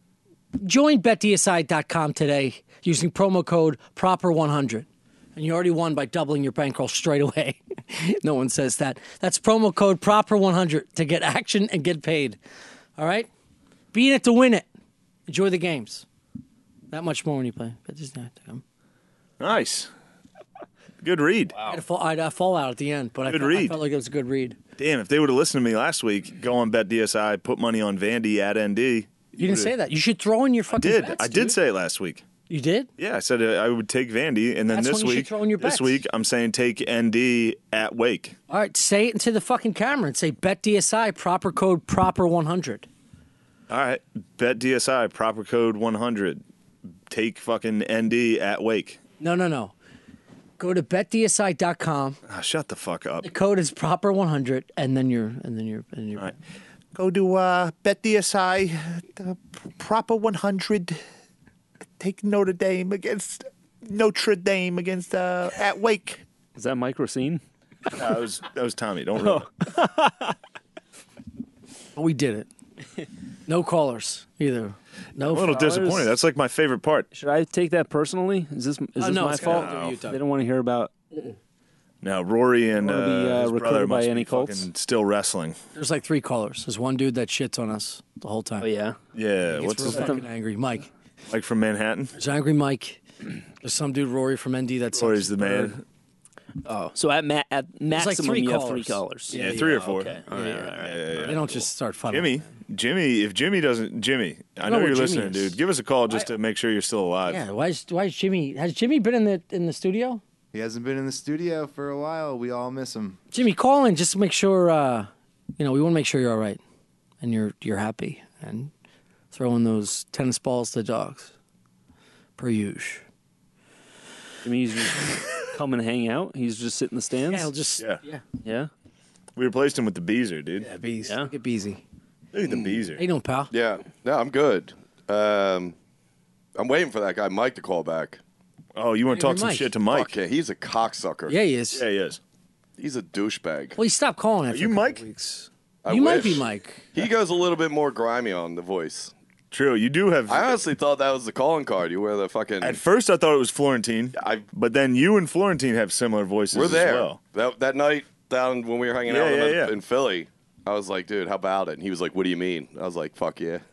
join bet D S I dot com today using promo code proper one hundred. And you already won by doubling your bankroll straight away. No one says that. That's promo code proper one hundred to get action and get paid. All right? Be in it to win it. Enjoy the games. That much more when you play. bet D S I dot com. Nice. Good read. I had a fall, I had a fallout at the end, but I Good felt, I read. felt like it was a good read. Damn, if they would have listened to me last week, go on Bet D S I, put money on Vandy at N D. You didn't say that. You should throw in your I fucking did. bets, I dude. did say it last week. You did? Yeah, I said uh, I would take Vandy, and then That's this when you should week, throw in your this bets. week I'm saying take N D at Wake. All right, say it into the fucking camera and say Bet D S I, proper code proper one hundred. All right, Bet D S I, proper code one hundred. Take fucking N D at Wake. No, no, no. Go to bet D S I dot com. Ah, shut the fuck up. The code is proper one hundred, and then you're, and then you're, and you're. All right. Go to uh, Bet D S I, the proper one hundred. Take Notre Dame against Notre Dame against uh, at Wake. Is that Mike Racine? No, that was that was Tommy. Don't ruin it. We did it. No callers either. No. I'm a little flowers. disappointed. That's like my favorite part. Should I take that personally? Is this is Oh, this no, my it's got fault? nothing to do with you, Doug. They don't want to hear about. Now Rory and uh, Wanna be, uh, his recruited brother by must any be Colts? fucking still wrestling. There's like three callers. There's one dude that shits on us the whole time. Oh yeah. Yeah, He what's gets his real fucking angry. Mike. like from Manhattan? There's angry Mike. There's some dude Rory from N D that's Rory's the man. Oh, so at ma- at maximum three you have callers. three callers. Yeah, three or four. Okay. All right, all right, all right. They don't just start fuddling. Jimmy, Jimmy, if Jimmy doesn't, Jimmy, I know know where you're Jimmy listening, is. dude. Give us a call just to make sure you're still alive. Yeah. Why is why is Jimmy? Has Jimmy been in the in the studio? He hasn't been in the studio for a while. We all miss him. Jimmy, call in just to make sure. Uh, you know, we want to make sure you're all right and you're you're happy and throwing those tennis balls to the dogs. Per usual. I mean, he's just come and hang out. He's just sit in the stands. Yeah, he'll just Yeah. yeah. Yeah. We replaced him with the Beezer, dude. Yeah, Bees. Yeah. Look at Beezy. Look at the Beezer. How you doing, pal? Yeah, no, I'm good. Um, I'm waiting for that guy Mike to call back. Oh, you want to Hey, talk some Mike. shit to Mike? Okay, he's a cocksucker. Yeah, he is. Yeah, he is. He's a douchebag. Well, he stopped calling after you a couple Mike? Weeks. I you might wish. be Mike. He goes a little bit more grimy on the voice. True. You do have. I honestly thought that was the calling card. You wear the fucking. At first, I thought it was Florentine, I but then you and Florentine have similar voices we're there as well. that that night down when we were hanging Yeah, out with yeah, him yeah. in Philly. I was like, dude, how about it? And he was like, what do you mean? I was like, fuck yeah.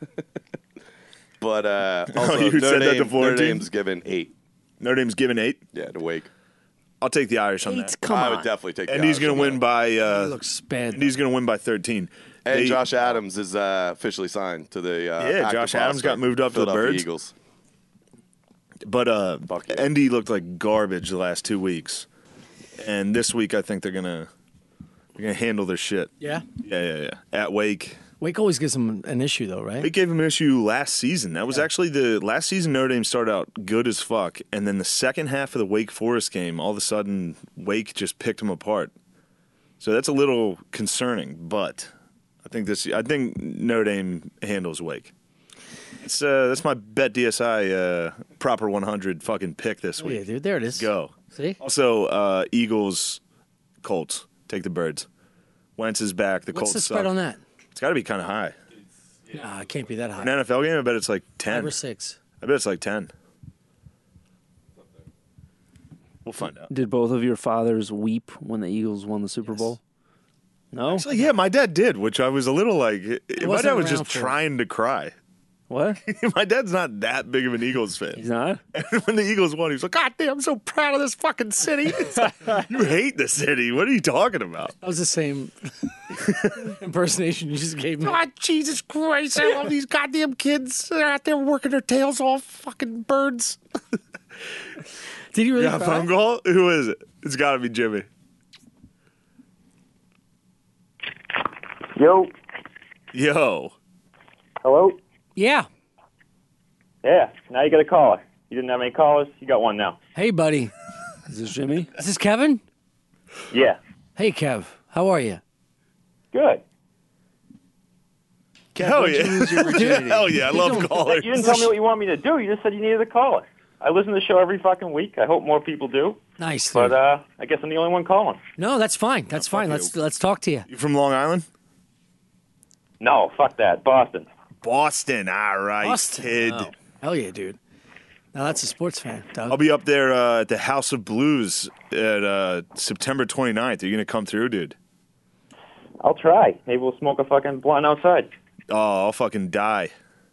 But uh, also, you Notre said that to Dame, Notre Florentine? Dame's given eight. Notre Dame's given eight. Yeah, to Wake. I'll take the Irish on Eight, that. come I on. would definitely take. And the he's Irish going to on win that. by. He Uh, looks bad. and he's going to win by thirteen. And They- Josh Adams is uh, officially signed to the. Uh, Yeah, active Josh Adams got roster. moved up to the Philadelphia Birds. Eagles. But uh, Fuck yeah. N D looked like garbage the last two weeks, and this week I think they're gonna they're gonna handle their shit. Yeah. Yeah, yeah, yeah. At Wake, Wake always gives them an issue, though, right? It gave him an issue last season. That was Yeah. actually the last season. Notre Dame started out good as fuck, and then the second half of the Wake Forest game, all of a sudden, Wake just picked them apart. So that's a little concerning. But I think this. I think Notre Dame handles Wake. It's uh, that's my Bet D S I uh, proper one hundred fucking pick this Oh, yeah, week. dude. There it is. Go. See? Also, uh, Eagles, Colts. Take the birds. Wentz is back. The What's Colts the spread suck. on that? It's got to be kind of high. Nah, it can't be that high. An N F L game, I bet it's like Five ten. or six. I bet it's like ten. We'll find out. Did both of your fathers weep when the Eagles won the Super Bowl? No. Actually, yeah, my dad did, which I was a little like. My wasn't dad was around just for it. trying to cry. What? My dad's not that big of an Eagles fan. He's not. And when the Eagles won, he was like, "God damn, I'm so proud of this fucking city." It's like, you hate the city. What are you talking about? That was the same impersonation you just gave me. God, Jesus Christ! I love these goddamn kids. They're out there working their tails off, fucking birds. Did you really Yeah, cry? phone call. Who is it? It's got to be Jimmy. Yo. Yo. Hello? Yeah. Yeah, now you got a caller. You didn't have any callers? You got one now. Hey, buddy. Is this Jimmy? Is this Kevin? Yeah. Hey, Kev. How are you? Good. Hell When'd you yeah. lose your virginity? Hell yeah. I love callers. You didn't tell me what you want me to do. You just said you needed a caller. I listen to the show every fucking week. I hope more people do. Nice. Dude. But uh, I guess I'm the only one calling. no, that's fine. That's fuck fine. you. Let's let's talk to you. You from Long Island? No, fuck that. Boston. Boston. All right, Boston. kid. Oh, hell yeah, dude. Now that's a sports fan, Doug. I'll be up there uh, at the House of Blues at uh, September twenty-ninth. Are you going to come through, dude? I'll try. Maybe we'll smoke a fucking blunt outside. Oh, I'll fucking die.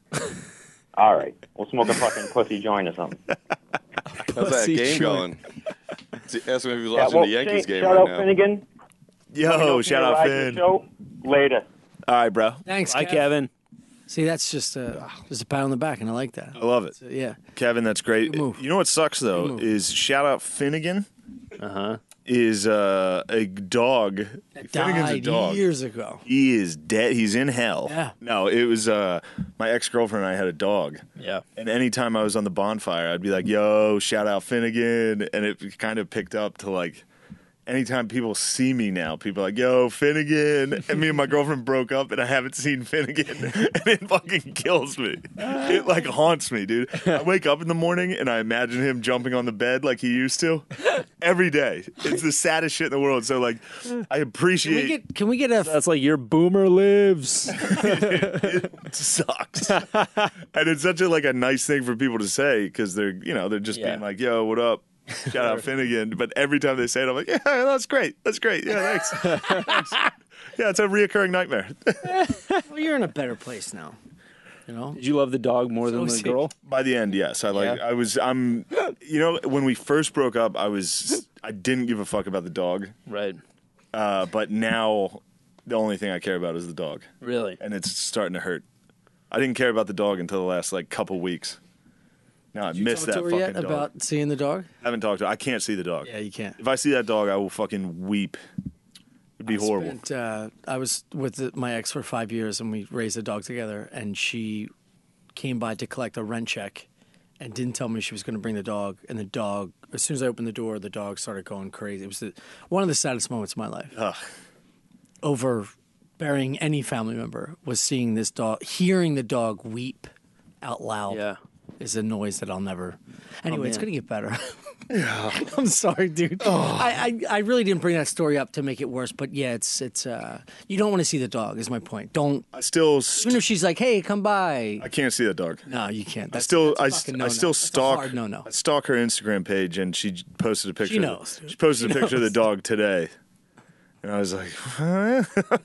All right. We'll smoke a fucking pussy joint or something. How's that Pussy game joint. going? See, ask him if he's Yeah, watching well, the Yankees Shane, game shout right out now. Finnegan. Let me know Yo, if shout you out ride the Finn. show. Later. All right, bro. Thanks, Hi, Kev. Kevin. See, that's just a just a pat on the back, and I like that. I love it. So, yeah. Kevin, that's great. Good move. You know what sucks, though, Good move. is shout out Finnegan Uh huh. is uh, a dog. Finnegan's a Died dog. years ago. He is dead. He's in hell. Yeah. No, it was uh, my ex-girlfriend and I had a dog. Yeah. And anytime I was on the bonfire, I'd be like, yo, shout out Finnegan. And it kind of picked up to like, anytime people see me now, people are like, yo, Finnegan. And me and my girlfriend broke up and I haven't seen Finnegan. And it fucking kills me. It like haunts me, dude. I wake up in the morning and I imagine him jumping on the bed like he used to every day. It's the saddest shit in the world. So like, I Can we appreciate get can we get a That's like your boomer lives. it sucks. And it's such a like a nice thing for people to say because they're you know they're just Yeah. being like, yo, what up? Shout out Finnegan. But every time they say it, I'm like, yeah, that's great. That's great. Yeah, thanks. Thanks. Yeah, it's a reoccurring nightmare. well, you're in a better place now. You know? Did you love the dog more than So the sick. girl? By the end, yes. I like Yeah. I was I'm you know, when we first broke up, I was I didn't give a fuck about the dog. Right. Uh, but now the only thing I care about is the dog. Really? And it's starting to hurt. I didn't care about the dog until the last like couple weeks. Now I miss Talk that to her fucking yet dog. about seeing the dog? I haven't talked to her. I can't see the dog. Yeah, you can't. If I see that dog, I will fucking weep. It'd be I horrible. spent, uh, I was with the, my ex for five years, and we raised a dog together. And she came by to collect a rent check, and didn't tell me she was going to bring the dog. And the dog, as soon as I opened the door, the dog started going crazy. It was the, one of the saddest moments of my life. Ugh. Over burying any family member was seeing this dog, hearing the dog weep out loud. Yeah. Is a noise that I'll never. Anyway, it's man. gonna get better. I'm sorry, dude. I, I I really didn't bring that story up to make it worse, but yeah, it's it's. uh You don't want to see the dog. Is my point. Don't. I still, Even st- if she's like, "Hey, come by." I can't see that dog. No, you can't. I That's, still, that's a I, fucking st- I no-no. still That's a stalk. hard no-no. I stalk her Instagram page, and she posted a picture. She of knows, the, dude. she posted She a picture of the knows. dog today, and I was like, huh?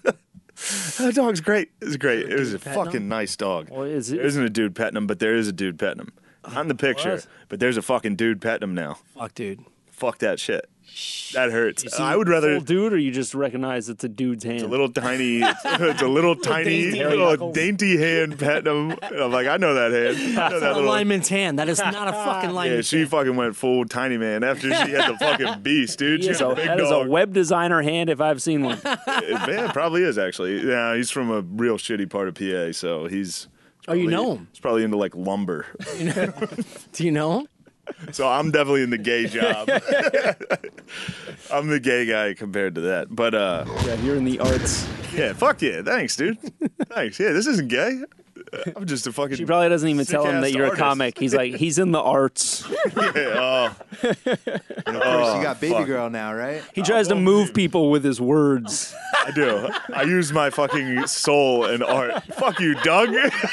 That dog's great. It was great. It was a petting fucking him? nice dog. Well, is it- There isn't a dude petting him, but there is a dude petting him. Not in the picture, What? but there's a fucking dude petting him now. Fuck, dude. Fuck that shit. That hurts. Is he I would rather. full dude, or you just recognize it's a dude's hand. It's a little tiny. It's, it's a little tiny, dainty little knuckles. dainty hand petting him. And I'm like, I know that hand. I know That's that a little. lineman's hand. That is not a fucking Yeah, lineman's she hand. fucking went full tiny man after she had the fucking beast, dude. He She is was a, a big that is a dog. web designer hand if I've seen one. Yeah, probably is actually. Yeah, he's from a real shitty part of P A, so he's. Oh, you probably- know him? He's probably into like lumber. Do you know him? So I'm definitely in the gay job. I'm the gay guy compared to that. But uh, Yeah, you're in the arts. yeah, fuck yeah, thanks, dude. Thanks. Yeah, this isn't gay. I'm just a fucking. She probably doesn't even tell him that sick-ass you're artist. a comic. He's like, he's in the arts. Yeah, oh, And of course, you got baby fuck. girl now, right? He tries to well, move dude. people with his words. I do. I use my fucking soul and art. Fuck you, Doug.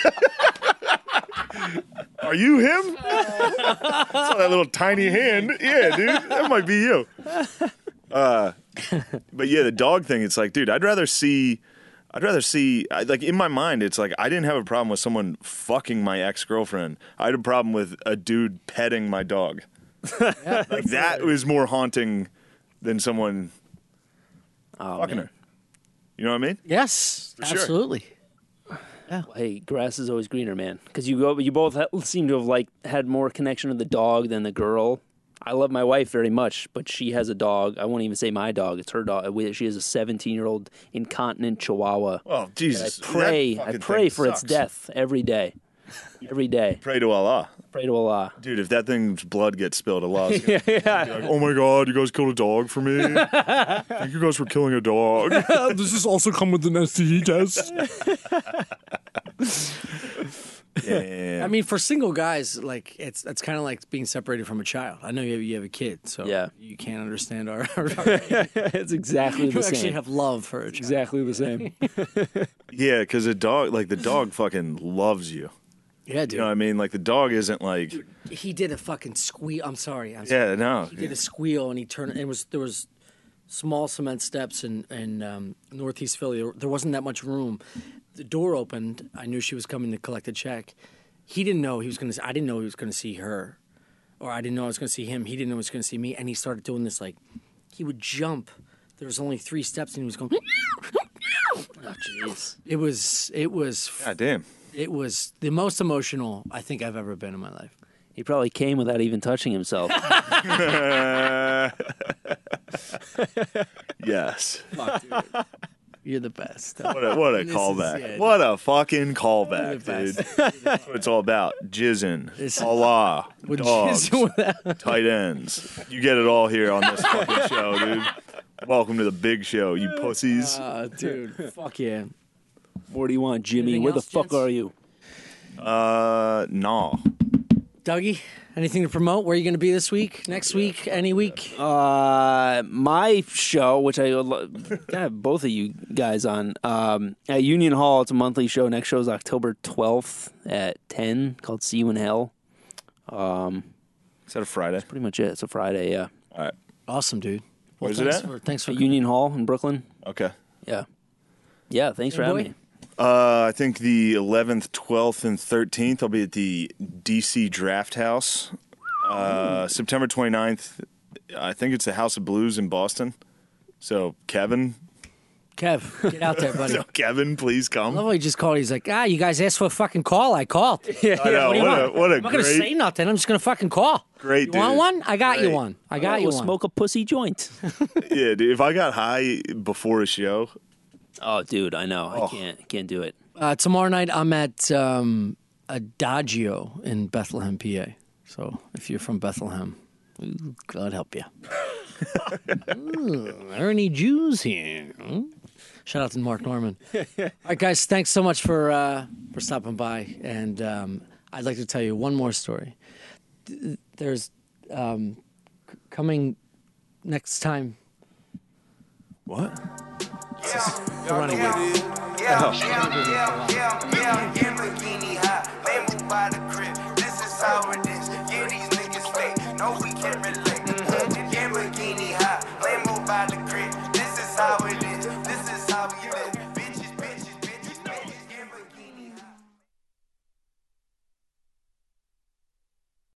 Are you him? Saw that little tiny hand. Yeah, dude, that might be you. Uh, but yeah, the dog thing. It's like, dude, I'd rather see. I'd rather see. I- Like in my mind, it's like I didn't have a problem with someone fucking my ex girlfriend. I had a problem with a dude petting my dog. Like that was more haunting than someone Oh, fucking man. her. You know what I mean? Yes, sure. absolutely. Hey, grass is always greener, man. Because you go, you both ha- seem to have like had more connection to the dog than the girl. I love my wife very much, but she has a dog. I won't even say my dog; it's her dog. We- She has a seventeen-year-old incontinent Chihuahua. Oh I Jesus! pray, That I fucking pray thing for its sucks. death every day, every day. Pray to Allah, Pray to Allah. dude. If that thing's blood gets spilled, Allah's gonna Yeah, be like, "Oh my God, you guys killed a dog for me. Thank you guys for killing a dog." Does this also come with an S T D test? Yeah. I mean, for single guys, like it's it's kind of like being separated from a child. I know you have, you have a kid, so Yeah. you can't understand our. our it's exactly you the actually same. have love for a child. Exactly the same. yeah, because a dog, like the dog, fucking loves you. Yeah, dude. You know what I mean? Like the dog isn't like, He did a fucking squeal. I'm sorry. I'm yeah, no. He did a squeal and he turned. And it was there was small cement steps in in um, Northeast Philly. There, there wasn't that much room. The door opened. I knew she was coming to collect a check. He didn't know he was going to. I didn't know he was going to see her, or I didn't know I was going to see him. He didn't know he was going to see me. And he started doing this like he would jump. There was only three steps, and he was going. Oh, jeez. It was. It was. God damn. It was the most emotional I think I've ever been in my life. He probably came without even touching himself. Yes. You're the best. What a, what a This is- callback. yeah, what a fucking callback, You're the dude. That's what it's all about. Jizzing, This- Allah, Would dogs, you- without- tight ends. You get it all here on this fucking show, dude. Welcome to the big show, you pussies. Uh, dude, fuck yeah. What do you want, Jimmy? Anything Where the else, fuck gents? are you? Uh, nah. Dougie, anything to promote? Where are you going to be this week? Next week? Any week? Uh, my show, which I would lo- have both of you guys on, um, at Union Hall. It's a monthly show. Next show is October twelfth at ten, called See You in Hell. Um, Is that a Friday? pretty much it. It's a Friday, yeah. All right. Awesome, dude. Well, Where's it thanks at? For, thanks for At Union Hall in Brooklyn. Okay. Yeah. Yeah, thanks for Hey, having boy. me. Uh, I think the eleventh, twelfth, and thirteenth, I'll be at the D C Draft House. Uh, September twenty-ninth, I think it's the House of Blues in Boston. So, Kevin, Kev, get out there, buddy. so Kevin, please I come. love how he just called. He's like, ah, you guys asked for a fucking call. I called. I know, What do you what a, want? what a I'm not going to great, say nothing. I'm just going to fucking call. great You want dude. one? I got you Great. one. I got Oh, you we'll one. smoke a pussy joint. Yeah, dude, if I got high before a show, Oh, dude, I know. Oh. I can't can't do it. Uh, tomorrow night, I'm at um, Adagio in Bethlehem, P A. So if you're from Bethlehem, ooh, God help you. Ooh, are there any Jews here? Hmm? Shout out to Mark Norman. All right, guys, thanks so much for uh, for stopping by. And um, I'd like to tell you one more story. Th- There's um, c- coming next time. what? The running gig. Yeah, yeah, yeah, yeah, yeah, Lamborghini high. They move by the crib. This is how it is. Yeah, these niggas fake. No, we can't relate.